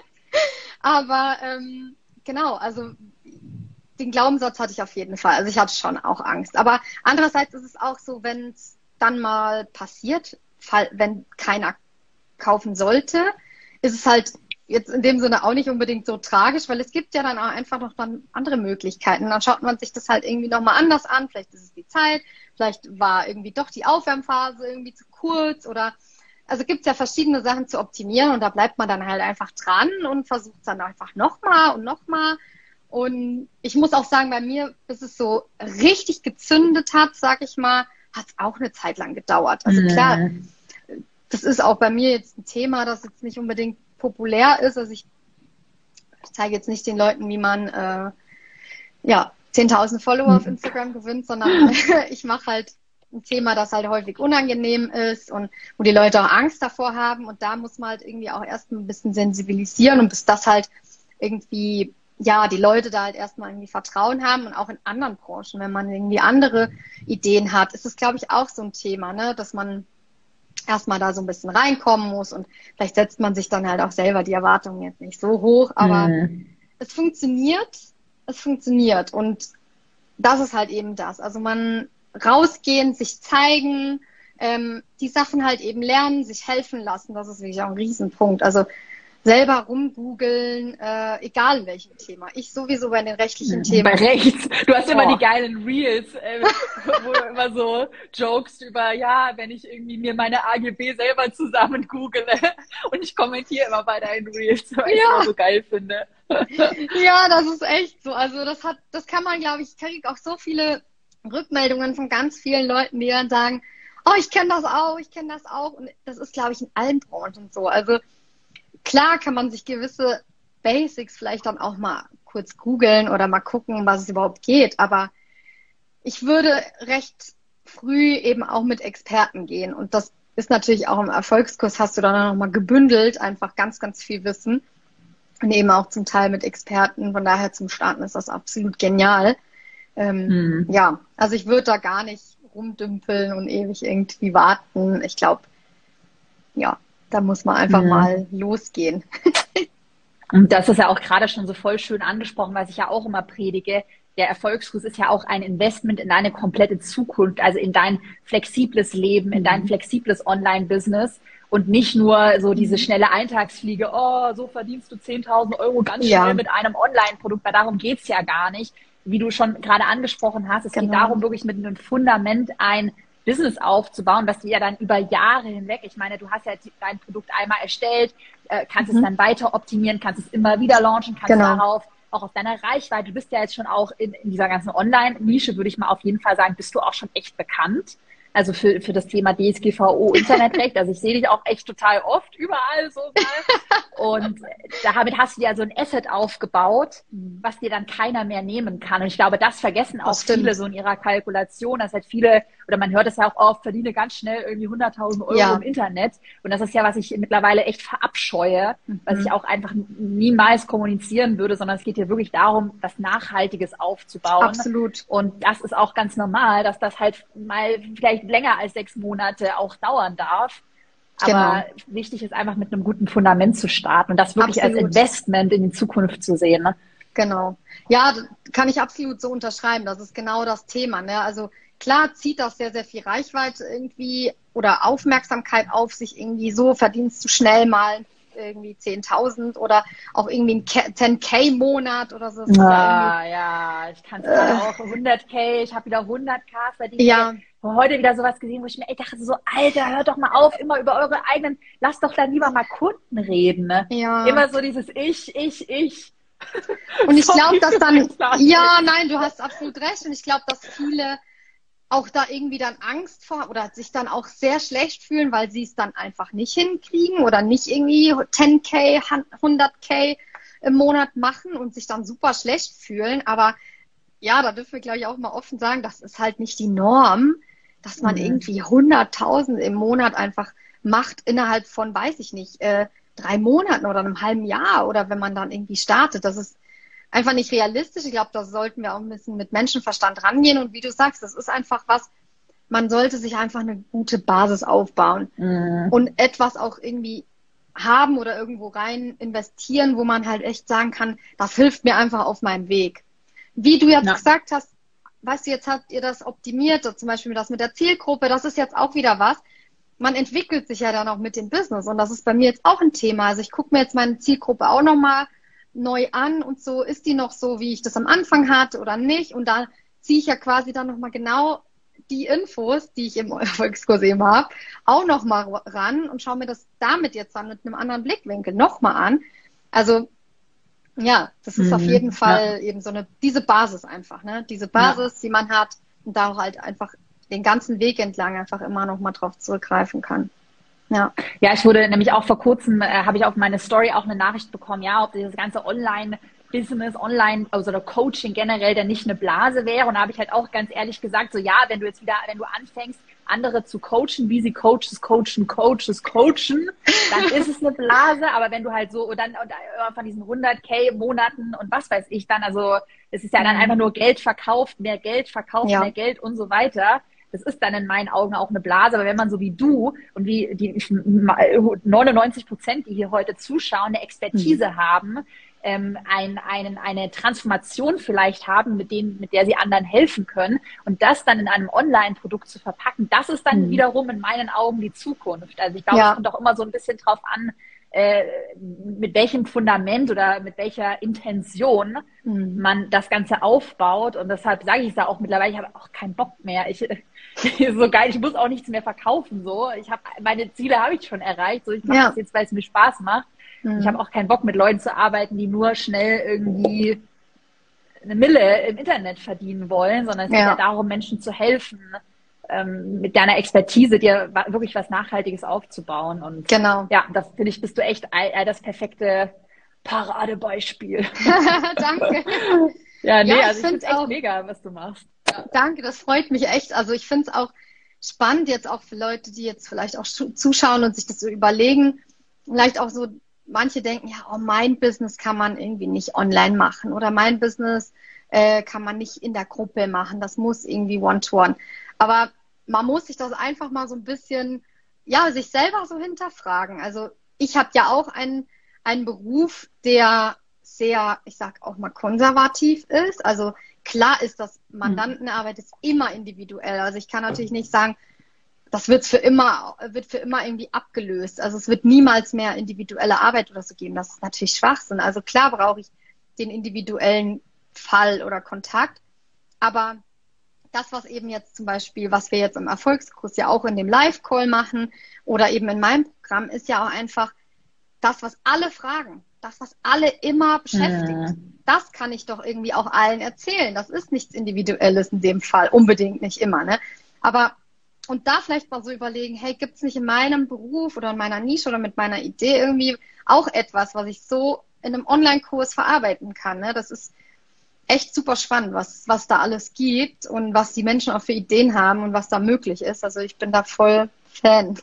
Aber genau, also den Glaubenssatz hatte ich auf jeden Fall. Also ich hatte schon auch Angst. Aber andererseits ist es auch so, wenn es dann mal passiert, wenn keiner kaufen sollte, ist es halt jetzt in dem Sinne auch nicht unbedingt so tragisch, weil es gibt ja dann auch einfach noch dann andere Möglichkeiten. Dann schaut man sich das halt irgendwie nochmal anders an. Vielleicht ist es die Zeit, vielleicht war irgendwie doch die Aufwärmphase irgendwie zu kurz oder also gibt es ja verschiedene Sachen zu optimieren und da bleibt man dann halt einfach dran und versucht es dann einfach nochmal und nochmal. Und ich muss auch sagen, bei mir, bis es so richtig gezündet hat, sag ich mal, hat es auch eine Zeit lang gedauert. Also klar, das ist auch bei mir jetzt ein Thema, das jetzt nicht unbedingt populär ist. Also ich zeige jetzt nicht den Leuten, wie man 10.000 Follower auf Instagram gewinnt, sondern ich mache halt ein Thema, das halt häufig unangenehm ist und wo die Leute auch Angst davor haben. Und da muss man halt irgendwie auch erst ein bisschen sensibilisieren und bis das halt irgendwie, ja, die Leute da halt erstmal irgendwie Vertrauen haben und auch in anderen Branchen, wenn man irgendwie andere Ideen hat, ist es, glaube ich, auch so ein Thema, ne, dass man erstmal da so ein bisschen reinkommen muss und vielleicht setzt man sich dann halt auch selber die Erwartungen jetzt nicht so hoch, aber es funktioniert und das ist halt eben das. Also man rausgehen, sich zeigen, die Sachen halt eben lernen, sich helfen lassen, das ist wirklich auch ein Riesenpunkt. Also selber rumgoogeln, egal in welchem Thema. Ich sowieso bei den rechtlichen Themen. Bei Rechts. Du hast immer die geilen Reels, wo du immer so jokest über, ja, wenn ich irgendwie mir meine AGB selber zusammen google und ich kommentiere immer bei deinen Reels, weil ich es immer so geil finde. Ja, das ist echt so. Also das kann man, glaube ich kriege auch so viele Rückmeldungen von ganz vielen Leuten, die dann sagen, oh, ich kenne das auch. Und das ist, glaube ich, in allen Branchen so. Also klar kann man sich gewisse Basics vielleicht dann auch mal kurz googeln oder mal gucken, was es überhaupt geht. Aber ich würde recht früh eben auch mit Experten gehen. Und das ist natürlich auch im Erfolgskurs, hast du dann nochmal gebündelt, einfach ganz, ganz viel Wissen. Und eben auch zum Teil mit Experten. Von daher zum Starten ist das absolut genial. Ja, also ich würde da gar nicht rumdümpeln und ewig irgendwie warten. Ich glaube, ja, da muss man einfach mal losgehen. Und das ist ja auch gerade schon so voll schön angesprochen, was ich ja auch immer predige. Der Erfolgskurs ist ja auch ein Investment in deine komplette Zukunft, also in dein flexibles Leben, in dein flexibles Online-Business und nicht nur so diese schnelle Eintagsfliege, oh, so verdienst du 10.000 Euro ganz schnell mit einem Online-Produkt, weil darum geht's ja gar nicht. Wie du schon gerade angesprochen hast, es geht darum, wirklich mit einem Fundament ein Business aufzubauen, was du ja dann über Jahre hinweg, ich meine, du hast ja dein Produkt einmal erstellt, kannst es dann weiter optimieren, kannst es immer wieder launchen, kannst darauf auch auf deiner Reichweite, du bist ja jetzt schon auch in dieser ganzen Online-Nische, würde ich mal auf jeden Fall sagen, bist du auch schon echt bekannt. Also für das Thema DSGVO Internetrecht. Also ich sehe dich auch echt total oft überall so mal. Und damit hast du dir so ein Asset aufgebaut, was dir dann keiner mehr nehmen kann. Und ich glaube, das vergessen auch viele so in ihrer Kalkulation. Das halt viele, oder man hört es ja auch oft, verdiene ganz schnell irgendwie 100.000 Euro im Internet. Und das ist ja, was ich mittlerweile echt verabscheue, was ich auch einfach niemals kommunizieren würde, sondern es geht hier wirklich darum, was Nachhaltiges aufzubauen. Absolut. Und das ist auch ganz normal, dass das halt mal vielleicht länger als 6 Monate auch dauern darf. Aber wichtig ist einfach mit einem guten Fundament zu starten und das wirklich als Investment in die Zukunft zu sehen. Ne? Genau. Ja, kann ich absolut so unterschreiben. Das ist genau das Thema. Ne? Also klar zieht das sehr, sehr viel Reichweite irgendwie oder Aufmerksamkeit auf sich irgendwie so, verdienst du schnell mal irgendwie 10.000 oder auch irgendwie ein 10K-Monat oder so. Ja, ich kann es gerade auch 100K, ich habe wieder 100K verdient. Ja. Heute wieder sowas gesehen, wo ich mir dachte so, Alter, hört doch mal auf, immer über eure eigenen, lasst doch dann lieber mal Kunden reden. Ne? Ja. Immer so dieses Ich. Und ich glaube, dass dann, nein, du hast absolut recht und ich glaube, dass viele auch da irgendwie dann Angst vor oder sich dann auch sehr schlecht fühlen, weil sie es dann einfach nicht hinkriegen oder nicht irgendwie 10K, 100K im Monat machen und sich dann super schlecht fühlen. Aber ja, da dürfen wir, glaube ich, auch mal offen sagen, das ist halt nicht die Norm, dass man irgendwie 100.000 im Monat einfach macht innerhalb von, weiß ich nicht, 3 Monaten oder einem halben Jahr oder wenn man dann irgendwie startet. Das ist einfach nicht realistisch. Ich glaube, da sollten wir auch ein bisschen mit Menschenverstand rangehen. Und wie du sagst, das ist einfach was, man sollte sich einfach eine gute Basis aufbauen und etwas auch irgendwie haben oder irgendwo rein investieren, wo man halt echt sagen kann, das hilft mir einfach auf meinem Weg. Wie du jetzt gesagt hast, weißt du, jetzt habt ihr das optimiert, so zum Beispiel das mit der Zielgruppe, das ist jetzt auch wieder was. Man entwickelt sich ja dann auch mit dem Business und das ist bei mir jetzt auch ein Thema. Also ich gucke mir jetzt meine Zielgruppe auch nochmal neu an und so, ist die noch so, wie ich das am Anfang hatte oder nicht? Und da ziehe ich ja quasi dann nochmal genau die Infos, die ich im Erfolgskurs eben habe, auch nochmal ran und schaue mir das damit jetzt dann mit einem anderen Blickwinkel nochmal an. Also ja, das ist auf jeden Fall eben so diese Basis einfach, ne? Diese Basis, die man hat und da halt einfach den ganzen Weg entlang einfach immer nochmal drauf zurückgreifen kann. Ja. Ja, ich wurde nämlich auch vor kurzem, habe ich auf meine Story auch eine Nachricht bekommen, ja, ob dieses ganze Online-Business, also der Coaching generell denn nicht eine Blase wäre. Und da habe ich halt auch ganz ehrlich gesagt, so ja, wenn du anfängst, andere zu coachen, wie sie Coaches coachen, dann ist es eine Blase. Aber wenn du halt so, und von diesen 100.000 Monaten und was weiß ich dann, also es ist ja dann einfach nur Geld verkauft, mehr Geld mehr Geld und so weiter. Das ist dann in meinen Augen auch eine Blase. Aber wenn man so wie du und wie die 99%, die hier heute zuschauen, eine Expertise haben, eine Transformation vielleicht haben, mit der sie anderen helfen können und das dann in einem Online-Produkt zu verpacken, das ist dann wiederum in meinen Augen die Zukunft. Also ich glaube, es kommt auch immer so ein bisschen drauf an, mit welchem Fundament oder mit welcher Intention man das Ganze aufbaut. Und deshalb sage ich es ja auch mittlerweile, ich habe auch keinen Bock mehr. So geil, ich muss auch nichts mehr verkaufen. So, meine Ziele habe ich schon erreicht. So, ich mache das jetzt, weil es mir Spaß macht. Ich habe auch keinen Bock, mit Leuten zu arbeiten, die nur schnell irgendwie eine Mille im Internet verdienen wollen, sondern es geht ja darum, Menschen zu helfen, mit deiner Expertise dir wirklich was Nachhaltiges aufzubauen. Und genau. Ja, das finde ich, bist du echt das perfekte Paradebeispiel. Danke. Ja, nee, also ich finde es echt mega, was du machst. Ja. Danke, das freut mich echt. Also ich finde es auch spannend, jetzt auch für Leute, die jetzt vielleicht auch zuschauen und sich das so überlegen, vielleicht auch so, manche denken, ja, oh, mein Business kann man irgendwie nicht online machen oder mein Business kann man nicht in der Gruppe machen. Das muss irgendwie One-to-One. Aber man muss sich das einfach mal so ein bisschen, ja, sich selber so hinterfragen. Also ich habe ja auch einen Beruf, der sehr, ich sag auch mal, konservativ ist. Also klar ist, dass Mandantenarbeit ist immer individuell. Also ich kann natürlich nicht sagen, das wird für immer irgendwie abgelöst. Also es wird niemals mehr individuelle Arbeit oder so geben. Das ist natürlich Schwachsinn. Also klar brauche ich den individuellen Fall oder Kontakt. Aber das, was eben jetzt zum Beispiel, was wir jetzt im Erfolgskurs ja auch in dem Live-Call machen oder eben in meinem Programm, ist ja auch einfach das, was alle fragen, das, was alle immer beschäftigt. Das kann ich doch irgendwie auch allen erzählen. Das ist nichts Individuelles in dem Fall, unbedingt nicht immer, ne? Aber und da vielleicht mal so überlegen, hey, gibt es nicht in meinem Beruf oder in meiner Nische oder mit meiner Idee irgendwie auch etwas, was ich so in einem Online-Kurs verarbeiten kann, ne? Das ist echt super spannend, was da alles gibt und was die Menschen auch für Ideen haben und was da möglich ist. Also ich bin da voll Fan.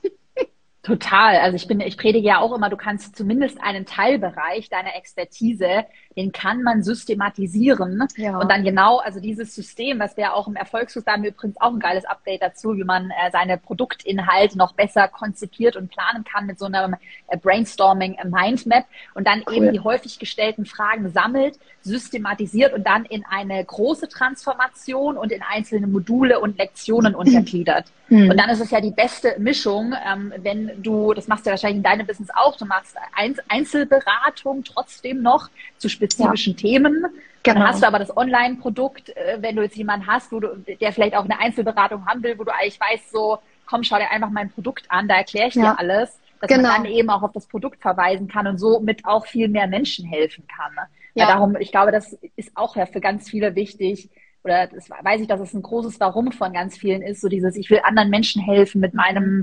Total. Also ich predige ja auch immer, du kannst zumindest einen Teilbereich deiner Expertise, den kann man systematisieren. Ja. Und dann genau, also dieses System, was wir auch im Erfolgskurs haben, übrigens auch ein geiles Update dazu, wie man seine Produktinhalte noch besser konzipiert und planen kann mit so einem Brainstorming Mindmap und dann eben die häufig gestellten Fragen sammelt, systematisiert und dann in eine große Transformation und in einzelne Module und Lektionen untergliedert. Und dann ist es ja die beste Mischung, wenn du, das machst du ja wahrscheinlich in deinem Business auch, du machst Einzelberatung trotzdem noch zu spezifischen Themen. Genau. Dann hast du aber das Online-Produkt, wenn du jetzt jemanden hast, der vielleicht auch eine Einzelberatung haben will, wo du eigentlich weißt, so, komm, schau dir einfach mein Produkt an, da erkläre ich dir alles, dass man dann eben auch auf das Produkt verweisen kann und somit auch viel mehr Menschen helfen kann. Ja. Darum, ich glaube, das ist auch ja für ganz viele wichtig, oder das weiß ich, dass es ein großes Warum von ganz vielen ist, so dieses, ich will anderen Menschen helfen mit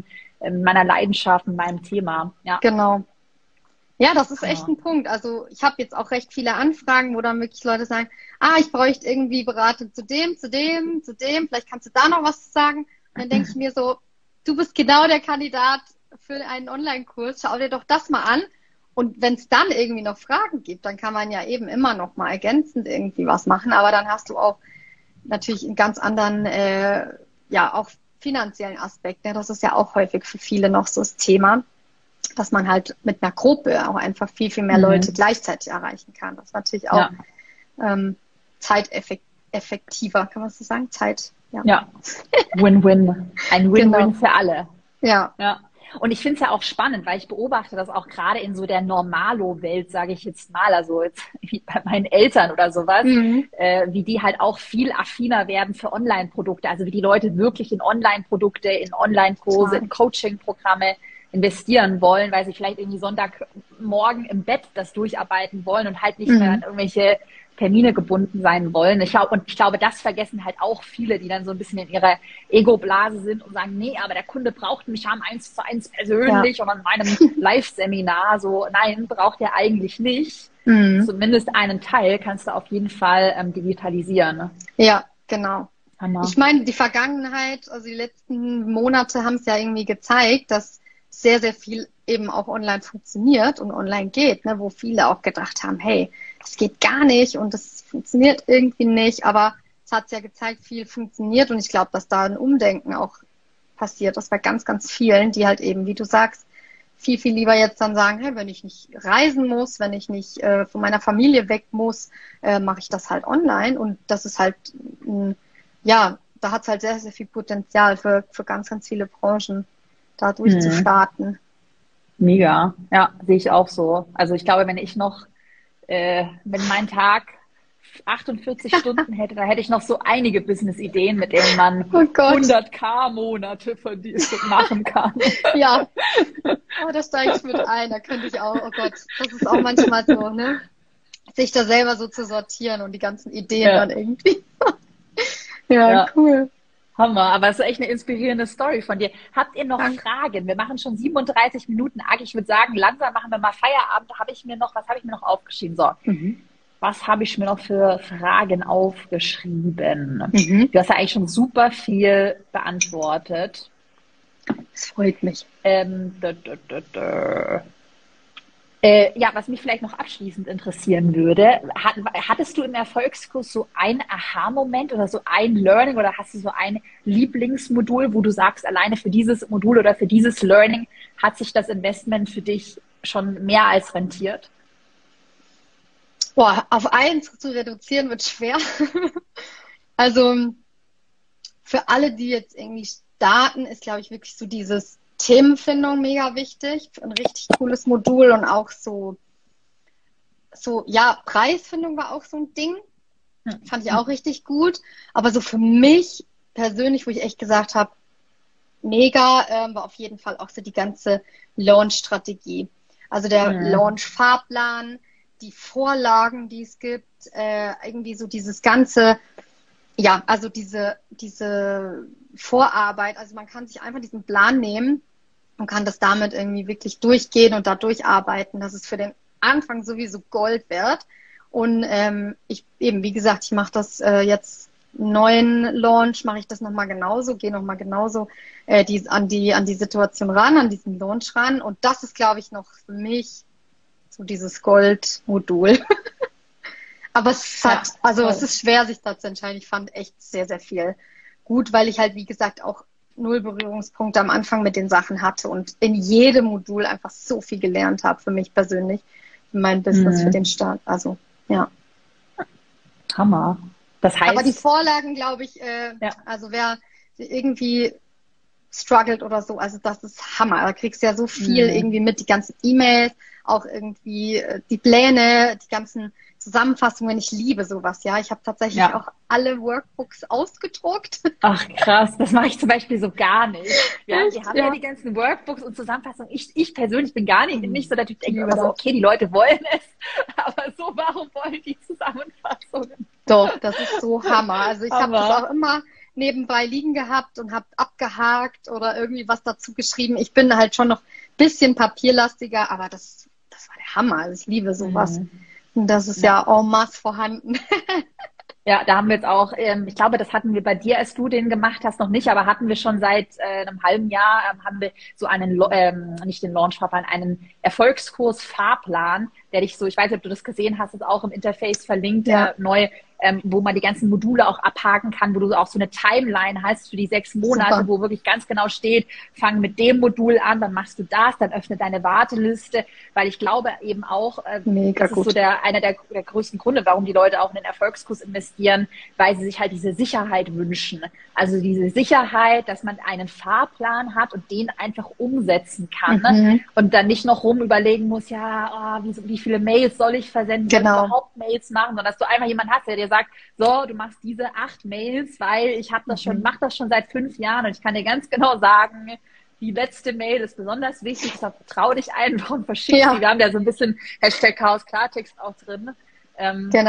meiner Leidenschaft, mit meinem Thema. Ja. Genau. Ja, das ist echt ein Punkt. Also ich habe jetzt auch recht viele Anfragen, wo dann wirklich Leute sagen, ich bräuchte irgendwie Beratung zu dem, vielleicht kannst du da noch was sagen. Und dann denke ich mir so, du bist genau der Kandidat für einen Online-Kurs, schau dir doch das mal an. Und wenn es dann irgendwie noch Fragen gibt, dann kann man ja eben immer noch mal ergänzend irgendwie was machen. Aber dann hast du auch natürlich einen ganz anderen, auch finanziellen Aspekt. Ne? Das ist ja auch häufig für viele noch so das Thema, dass man halt mit einer Gruppe auch einfach viel, viel mehr Leute gleichzeitig erreichen kann. Das ist natürlich auch zeiteffektiver, kann man so sagen? Ja. Win-win. Ein Win-Win für alle. Ja. Und ich finde es ja auch spannend, weil ich beobachte das auch gerade in so der Normalo-Welt, sage ich jetzt mal, also jetzt wie bei meinen Eltern oder sowas, wie die halt auch viel affiner werden für Online-Produkte, also wie die Leute wirklich in Online-Produkte, in Online-Kurse, in Coaching-Programme investieren wollen, weil sie vielleicht irgendwie Sonntagmorgen im Bett das durcharbeiten wollen und halt nicht mehr an irgendwelche Termine gebunden sein wollen. Ich glaube, das vergessen halt auch viele, die dann so ein bisschen in ihrer Ego-Blase sind und sagen, nee, aber der Kunde braucht mich am 1:1 persönlich und an meinem Live-Seminar. So, nein, braucht er eigentlich nicht. Zumindest einen Teil kannst du auf jeden Fall digitalisieren. Ne? Ja, genau. Hammer. Ich meine, die Vergangenheit, also die letzten Monate haben es ja irgendwie gezeigt, dass sehr, sehr viel eben auch online funktioniert und online geht, ne, wo viele auch gedacht haben, hey, das geht gar nicht und das funktioniert irgendwie nicht, aber es hat ja gezeigt, viel funktioniert und ich glaube, dass da ein Umdenken auch passiert, das bei ganz, ganz vielen, die halt eben, wie du sagst, viel, viel lieber jetzt dann sagen, hey, wenn ich nicht reisen muss, wenn ich nicht von meiner Familie weg muss, mache ich das halt online und das ist halt, ja, da hat es halt sehr, sehr viel Potenzial für ganz, ganz viele Branchen, da durchzustarten. Mega, ja, sehe ich auch so. Also ich glaube, wenn mein Tag 48 Stunden hätte, da hätte ich noch so einige Business-Ideen, mit denen man 100.000 Monate machen kann. Ja, oh, da steige ich mit ein, da könnte ich auch, oh Gott, das ist auch manchmal so, ne? Sich da selber so zu sortieren und die ganzen Ideen dann irgendwie. Ja, cool. Hammer, aber es ist echt eine inspirierende Story von dir. Habt ihr noch Fragen? Wir machen schon 37 Minuten. Agi, ich würde sagen, langsam machen wir mal Feierabend. Was habe ich mir noch aufgeschrieben? So, was habe ich mir noch für Fragen aufgeschrieben? Du hast ja eigentlich schon super viel beantwortet. Das freut mich. Ja, was mich vielleicht noch abschließend interessieren würde, hattest du im Erfolgskurs so einen Aha-Moment oder so ein Learning oder hast du so ein Lieblingsmodul, wo du sagst, alleine für dieses Modul oder für dieses Learning hat sich das Investment für dich schon mehr als rentiert? Boah, auf eins zu reduzieren wird schwer. Also für alle, die jetzt irgendwie starten, ist, glaube ich, wirklich so dieses Themenfindung mega wichtig, ein richtig cooles Modul und auch so, ja, Preisfindung war auch so ein Ding, fand ich auch richtig gut, aber so für mich persönlich, wo ich echt gesagt habe, mega, war auf jeden Fall auch so die ganze Launch-Strategie, also der Launch-Fahrplan, die Vorlagen, die es gibt, irgendwie so dieses ganze, ja, also diese Vorarbeit, also man kann sich einfach diesen Plan nehmen und kann das damit irgendwie wirklich durchgehen und da durcharbeiten. Das ist für den Anfang sowieso Gold wert. Und wie gesagt, ich mache das jetzt neuen Launch, mache ich das nochmal genauso, gehe nochmal genauso an die Situation ran, an diesen Launch ran. Und das ist, glaube ich, noch für mich so dieses Gold-Modul. Aber es ist schwer, sich da zu entscheiden. Ich fand echt sehr, sehr viel gut, weil ich halt, wie gesagt, auch 0 Berührungspunkte am Anfang mit den Sachen hatte und in jedem Modul einfach so viel gelernt habe für mich persönlich, für mein Business, für den Start. Also, ja. Hammer. Das heißt, aber die Vorlagen, glaube ich, also wer irgendwie struggelt oder so, also das ist Hammer. Da kriegst du ja so viel irgendwie mit, die ganzen E-Mails, auch irgendwie die Pläne, die ganzen Zusammenfassungen. Ich liebe sowas, ja. Ich habe tatsächlich auch alle Workbooks ausgedruckt. Ach krass, das mache ich zum Beispiel so gar nicht. Wir haben ja die ganzen Workbooks und Zusammenfassungen. Ich persönlich bin gar nicht so der Typ, der denkt immer so, okay, die Leute wollen es, aber so, warum wollen die Zusammenfassungen? Doch, das ist so Hammer. Also ich habe das auch immer nebenbei liegen gehabt und habe abgehakt oder irgendwie was dazu geschrieben. Ich bin halt schon noch ein bisschen papierlastiger, aber das war der Hammer. Also ich liebe sowas. Und das ist ja en masse vorhanden. Ja, da haben wir jetzt auch, ich glaube, das hatten wir bei dir, als du den gemacht hast, noch nicht, aber hatten wir schon seit einem halben Jahr, haben wir so einen, nicht den Launch-Fahrplan, einen Erfolgskurs-Fahrplan, der dich so, ich weiß nicht, ob du das gesehen hast, ist auch im Interface verlinkt, neu, wo man die ganzen Module auch abhaken kann, wo du auch so eine Timeline hast für die 6 Monate, super, wo wirklich ganz genau steht, fang mit dem Modul an, dann machst du das, dann öffne deine Warteliste, weil ich glaube eben auch, das ist so einer der größten Gründe, warum die Leute auch in den Erfolgskurs investieren, weil sie sich halt diese Sicherheit wünschen. Also diese Sicherheit, dass man einen Fahrplan hat und den einfach umsetzen kann, ne? Und dann nicht noch überlegen muss, wie viele Mails soll ich versenden, soll ich überhaupt Mails machen, sondern dass du einfach jemanden hast, der dir sagt, so, du machst diese 8 Mails, weil ich habe das schon, mache das schon seit 5 Jahren und ich kann dir ganz genau sagen, die letzte Mail ist besonders wichtig, deshalb trau dich einfach und verschick sie. Wir haben ja so ein bisschen #Chaos Klartext auch drin. Genau.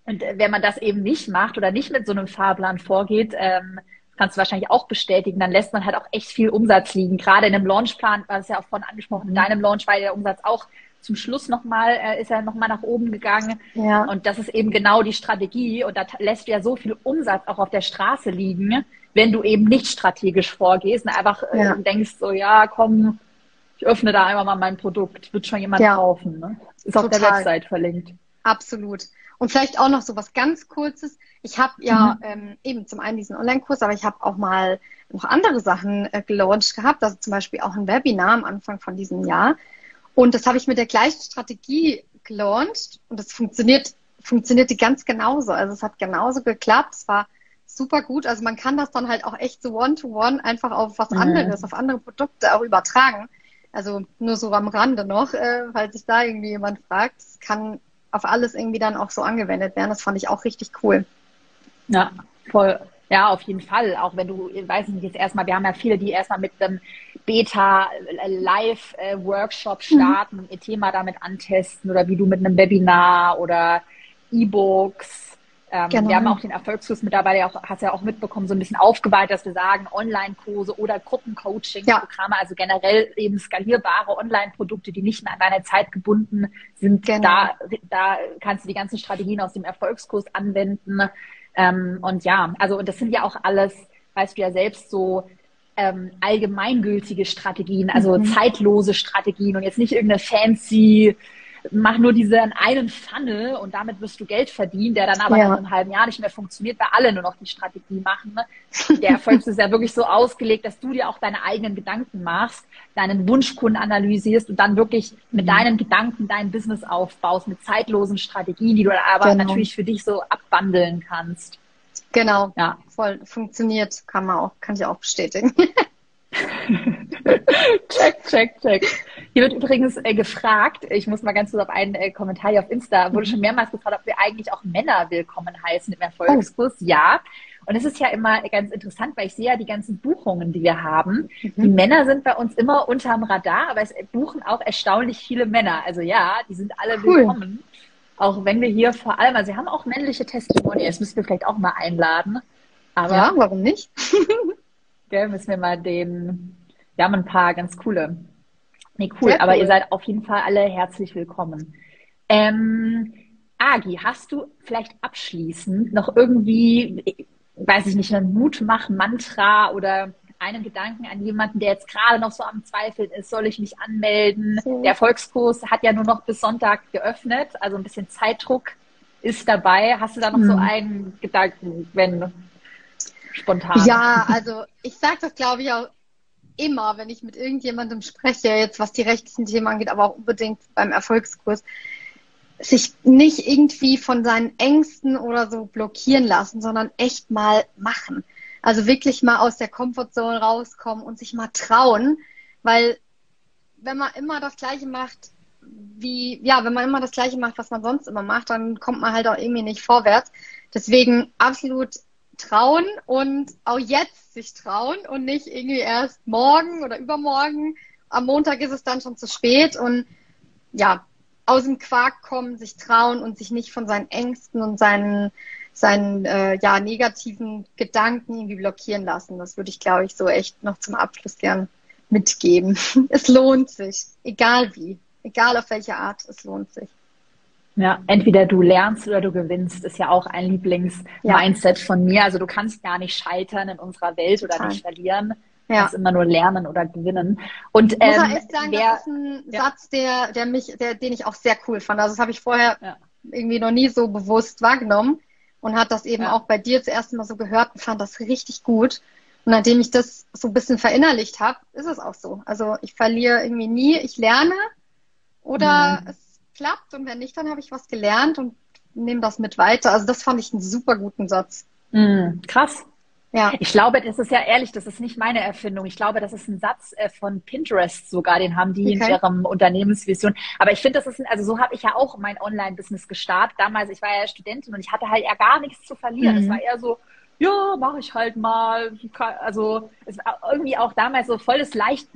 Und wenn man das eben nicht macht oder nicht mit so einem Fahrplan vorgeht, kannst du wahrscheinlich auch bestätigen, dann lässt man halt auch echt viel Umsatz liegen. Gerade in einem Launchplan, war es ja auch vorhin angesprochen, in deinem Launch war der Umsatz auch zum Schluss nochmal, ist er nochmal nach oben gegangen. Ja. Und das ist eben genau die Strategie. Und da lässt du ja so viel Umsatz auch auf der Straße liegen, wenn du eben nicht strategisch vorgehst und einfach denkst so, ja, komm, ich öffne da einmal mal mein Produkt, wird schon jemand kaufen. Ne? Ist auf der Website verlinkt. Absolut. Und vielleicht auch noch so was ganz Kurzes. Ich habe eben zum einen diesen Online-Kurs, aber ich habe auch mal noch andere Sachen gelauncht gehabt, also zum Beispiel auch ein Webinar am Anfang von diesem Jahr. Und das habe ich mit der gleichen Strategie gelauncht und das funktionierte ganz genauso. Also es hat genauso geklappt. Es war super gut. Also man kann das dann halt auch echt so one-to-one einfach auf was anderes, auf andere Produkte auch übertragen. Also nur so am Rande noch, falls sich da irgendwie jemand fragt. Es kann auf alles irgendwie dann auch so angewendet werden. Das fand ich auch richtig cool. Ja, voll. Ja, auf jeden Fall. Auch wenn du, weiß ich nicht, jetzt erstmal, wir haben ja viele, die erstmal mit einem Beta-Live-Workshop starten, ihr Thema damit antesten oder wie du mit einem Webinar oder E-Books. Genau. Wir haben auch den Erfolgskurs mittlerweile, hast ja auch mitbekommen, so ein bisschen aufgeweitet, dass wir sagen, Online-Kurse oder Gruppencoaching-Programme, also generell eben skalierbare Online-Produkte, die nicht mehr an deine Zeit gebunden sind. Genau. Da kannst du die ganzen Strategien aus dem Erfolgskurs anwenden. Und ja, also und das sind ja auch alles, weißt du ja selbst, so allgemeingültige Strategien, also zeitlose Strategien und jetzt nicht irgendeine fancy, mach nur diesen einen Funnel und damit wirst du Geld verdienen, der dann aber nach einem halben Jahr nicht mehr funktioniert, weil alle nur noch die Strategie machen. Der Erfolg ist ja wirklich so ausgelegt, dass du dir auch deine eigenen Gedanken machst, deinen Wunschkunden analysierst und dann wirklich mit deinen Gedanken dein Business aufbaust, mit zeitlosen Strategien, die du aber natürlich für dich so abwandeln kannst. Genau, voll funktioniert, kann ich auch bestätigen. Check. Hier wird übrigens gefragt, ich muss mal ganz kurz auf einen Kommentar hier auf Insta, wurde schon mehrmals gefragt, ob wir eigentlich auch Männer willkommen heißen im Erfolgskurs. Ja. Und es ist ja immer ganz interessant, weil ich sehe ja die ganzen Buchungen, die wir haben. Die Männer sind bei uns immer unterm Radar, aber es buchen auch erstaunlich viele Männer. Also ja, die sind alle willkommen. Auch wenn wir hier vor allem, also wir haben auch männliche Testimonials, müssen wir vielleicht auch mal einladen. Aber ja, warum nicht? Müssen wir mal wir haben ein paar ganz coole. Nee, cool, aber ihr seid auf jeden Fall alle herzlich willkommen. Agi, hast du vielleicht abschließend noch irgendwie, weiß ich nicht, ein Mutmach-Mantra oder einen Gedanken an jemanden, der jetzt gerade noch so am Zweifeln ist, soll ich mich anmelden? Der Erfolgskurs hat ja nur noch bis Sonntag geöffnet, also ein bisschen Zeitdruck ist dabei. Hast du da noch so einen Gedanken, wenn spontan? Ja, also ich sage das, glaube ich, auch immer, wenn ich mit irgendjemandem spreche, jetzt was die rechtlichen Themen angeht, aber auch unbedingt beim Erfolgskurs, sich nicht irgendwie von seinen Ängsten oder so blockieren lassen, sondern echt mal machen. Also wirklich mal aus der Komfortzone rauskommen und sich mal trauen, weil wenn man immer das Gleiche macht, was man sonst immer macht, dann kommt man halt auch irgendwie nicht vorwärts. Deswegen absolut trauen und auch jetzt sich trauen und nicht irgendwie erst morgen oder übermorgen. Am Montag ist es dann schon zu spät und ja, aus dem Quark kommen, sich trauen und sich nicht von seinen Ängsten und seinen negativen Gedanken irgendwie blockieren lassen. Das würde ich, glaube ich, so echt noch zum Abschluss gern mitgeben. Es lohnt sich, egal wie, egal auf welche Art, es lohnt sich. Ja, entweder du lernst oder du gewinnst, ist ja auch ein Lieblings-Mindset von mir. Also du kannst gar nicht scheitern in unserer Welt oder nicht verlieren. Du kannst immer nur lernen oder gewinnen. Und ich muss echt sagen, das ist ein Satz, den ich auch sehr cool fand. Also das habe ich vorher irgendwie noch nie so bewusst wahrgenommen und hat das eben auch bei dir zuerst mal so gehört und fand das richtig gut. Und nachdem ich das so ein bisschen verinnerlicht habe, ist es auch so. Also ich verliere irgendwie nie, ich lerne oder es klappt und wenn nicht, dann habe ich was gelernt und nehme das mit weiter. Also das fand ich einen super guten Satz. Krass. Ja. Ich glaube, das ist ja ehrlich, das ist nicht meine Erfindung. Ich glaube, das ist ein Satz von Pinterest sogar, den haben die in ihrem Unternehmensvision. Aber ich finde, also so habe ich ja auch mein Online-Business gestartet. Damals, ich war ja Studentin und ich hatte halt eher gar nichts zu verlieren. Es war eher so, ja, mache ich halt mal. Also es war irgendwie auch damals so volles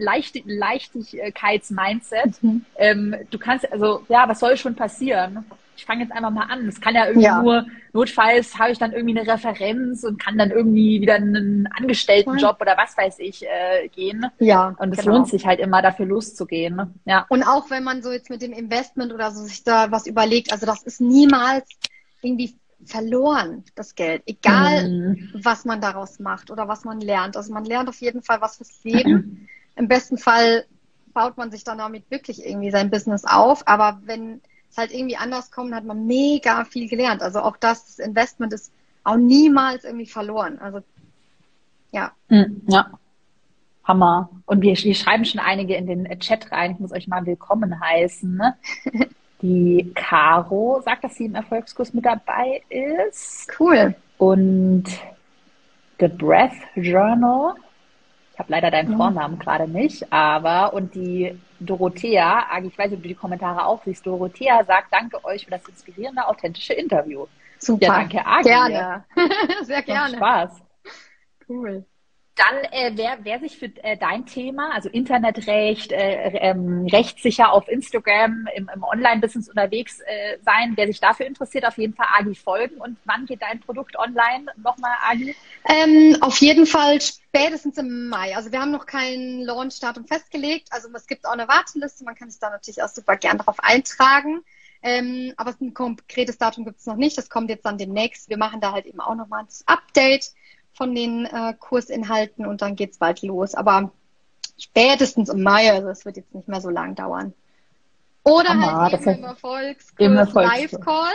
Leichtigkeits-Mindset. Du kannst, also ja, was soll schon passieren? ich fange jetzt einfach mal an. Das kann ja irgendwie nur, notfalls habe ich dann irgendwie eine Referenz und kann dann irgendwie wieder einen Angestelltenjob oder was weiß ich gehen. Ja, und es lohnt sich halt immer, dafür loszugehen. Ne? Ja. Und auch wenn man so jetzt mit dem Investment oder so sich da was überlegt, also das ist niemals irgendwie verloren, das Geld. Egal, was man daraus macht oder was man lernt. Also man lernt auf jeden Fall was fürs Leben. Im besten Fall baut man sich dann damit wirklich irgendwie sein Business auf. Aber wenn es halt irgendwie anders kommt, hat man mega viel gelernt. Also auch das Investment ist auch niemals irgendwie verloren. Also ja. Ja. Hammer. Und wir schreiben schon einige in den Chat rein. Ich muss euch mal willkommen heißen. Ne? Die Caro sagt, dass sie im Erfolgskurs mit dabei ist. Cool. Und The Breath Journal. Ich habe leider deinen Vornamen gerade nicht, aber und die Dorothea, ich weiß nicht, ob du die Kommentare auch siehst. Dorothea sagt, danke euch für das inspirierende, authentische Interview. Super. Ja, danke, Agi. Gerne. Sehr gerne. Spaß. Cool. Dann, wer sich für dein Thema, also Internetrecht, rechtssicher auf Instagram, im Online-Business unterwegs sein, wer sich dafür interessiert, auf jeden Fall Agi folgen. Und wann geht dein Produkt online nochmal, Agi? Auf jeden Fall spätestens im Mai. Also wir haben noch kein Launch-Datum festgelegt. Also es gibt auch eine Warteliste. Man kann sich da natürlich auch super gern darauf eintragen. Aber ein konkretes Datum gibt es noch nicht. Das kommt jetzt dann demnächst. Wir machen da halt eben auch nochmal das Update von den Kursinhalten und dann geht's bald los. Aber spätestens im Mai, also es wird jetzt nicht mehr so lang dauern. Oder halt eben im Erfolgskurs Live-Call.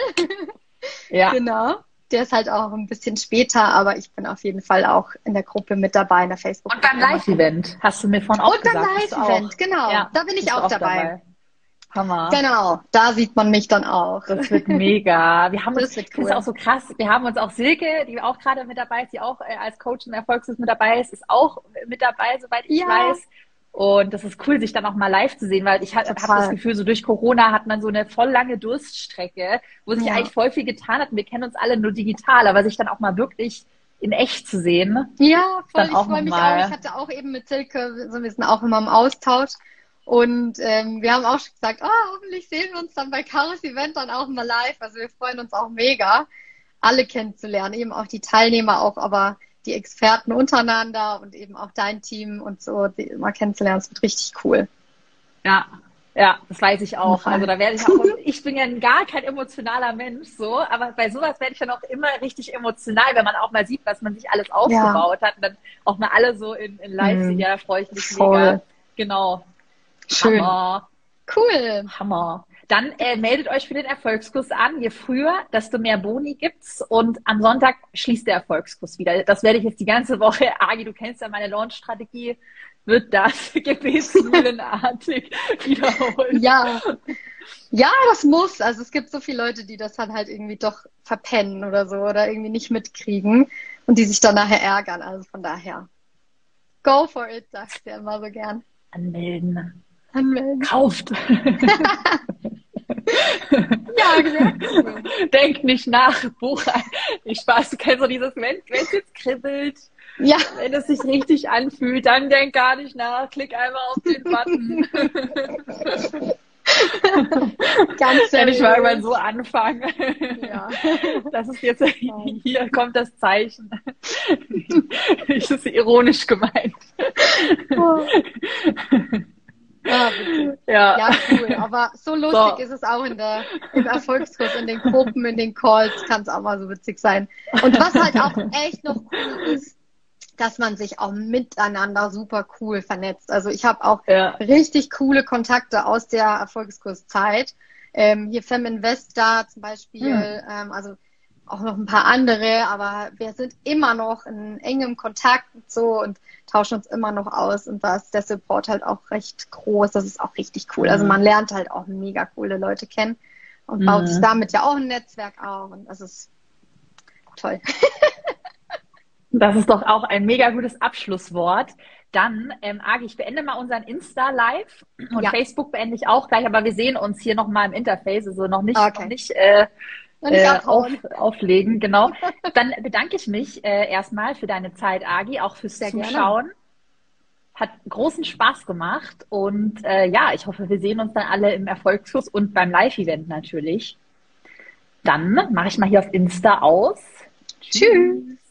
Ja. Genau. Der ist halt auch ein bisschen später, aber ich bin auf jeden Fall auch in der Gruppe mit dabei, in der Facebook. Und beim Live-Event, hast du mir vorhin auch gesagt. Und beim Live-Event, genau. Ja, da bin ich auch dabei. Hammer. Genau, da sieht man mich dann auch. Das wird mega. Wir haben uns, das ist auch so krass, wir haben uns auch Silke, die auch gerade mit dabei ist, die auch als Coach im Erfolgskurs mit dabei ist auch mit dabei, soweit ich weiß. Und das ist cool, sich dann auch mal live zu sehen, weil ich habe das Gefühl, so durch Corona hat man so eine voll lange Durststrecke, wo sich eigentlich voll viel getan hat. Und wir kennen uns alle nur digital, aber sich dann auch mal wirklich in echt zu sehen. Ja, voll. Ich freue mich auch. Ich hatte auch eben mit Silke, wir sind auch immer im Austausch. Und wir haben auch schon gesagt, hoffentlich sehen wir uns dann bei Karos Event dann auch mal live. Also wir freuen uns auch mega, alle kennenzulernen, eben auch die Teilnehmer auch, aber die Experten untereinander und eben auch dein Team und so, die mal kennenzulernen. Das wird richtig cool. Ja, das weiß ich auch. Also da werde ich auch, ich bin ja gar kein emotionaler Mensch, so, aber bei sowas werde ich dann auch immer richtig emotional, wenn man auch mal sieht, was man sich alles aufgebaut hat und dann auch mal alle so in live sehen. Ja, da freue ich mich mega. Genau. Schön. Hammer. Cool. Hammer. Dann meldet euch für den Erfolgskurs an. Je früher, desto mehr Boni gibt's. Und am Sonntag schließt der Erfolgskurs wieder. Das werde ich jetzt die ganze Woche, Agi, du kennst ja meine Launch-Strategie, wird das gebetsmühlenartig wiederholen. Ja, das muss. Also es gibt so viele Leute, die das dann halt irgendwie doch verpennen oder so oder irgendwie nicht mitkriegen und die sich dann nachher ärgern. Also von daher, go for it, sagst du ja immer so gern. Anmelden. Kauft. Ja, genau. Denk nicht nach, Buch ein. Ich Spaß, du kennst so dieses, wenn es jetzt kribbelt, wenn es sich richtig anfühlt, dann denk gar nicht nach, klick einfach auf den Button. Ganz wenn ich mal irgendwann so anfange. Ja. Das ist jetzt, hier kommt das Zeichen. Das ist ironisch gemeint. Ja, cool. Aber so lustig ist es auch im Erfolgskurs, in den Gruppen, in den Calls, kann es auch mal so witzig sein. Und was halt auch echt noch cool ist, dass man sich auch miteinander super cool vernetzt. Also ich habe auch richtig coole Kontakte aus der Erfolgskurszeit. Hier Feminvest da zum Beispiel, also auch noch ein paar andere, aber wir sind immer noch in engem Kontakt und so und tauschen uns immer noch aus und da ist der Support halt auch recht groß. Das ist auch richtig cool. Also man lernt halt auch mega coole Leute kennen und baut sich damit ja auch ein Netzwerk auf und das ist toll. Das ist doch auch ein mega gutes Abschlusswort. Dann, Agi, ich beende mal unseren Insta-Live und Facebook beende ich auch gleich, aber wir sehen uns hier nochmal im Interface, also noch nicht auflegen, genau. Dann bedanke ich mich erstmal für deine Zeit, Agi, auch fürs Zuschauen. Hat großen Spaß gemacht und ich hoffe, wir sehen uns dann alle im Erfolgskurs und beim Live-Event natürlich. Dann mache ich mal hier auf Insta aus. Tschüss.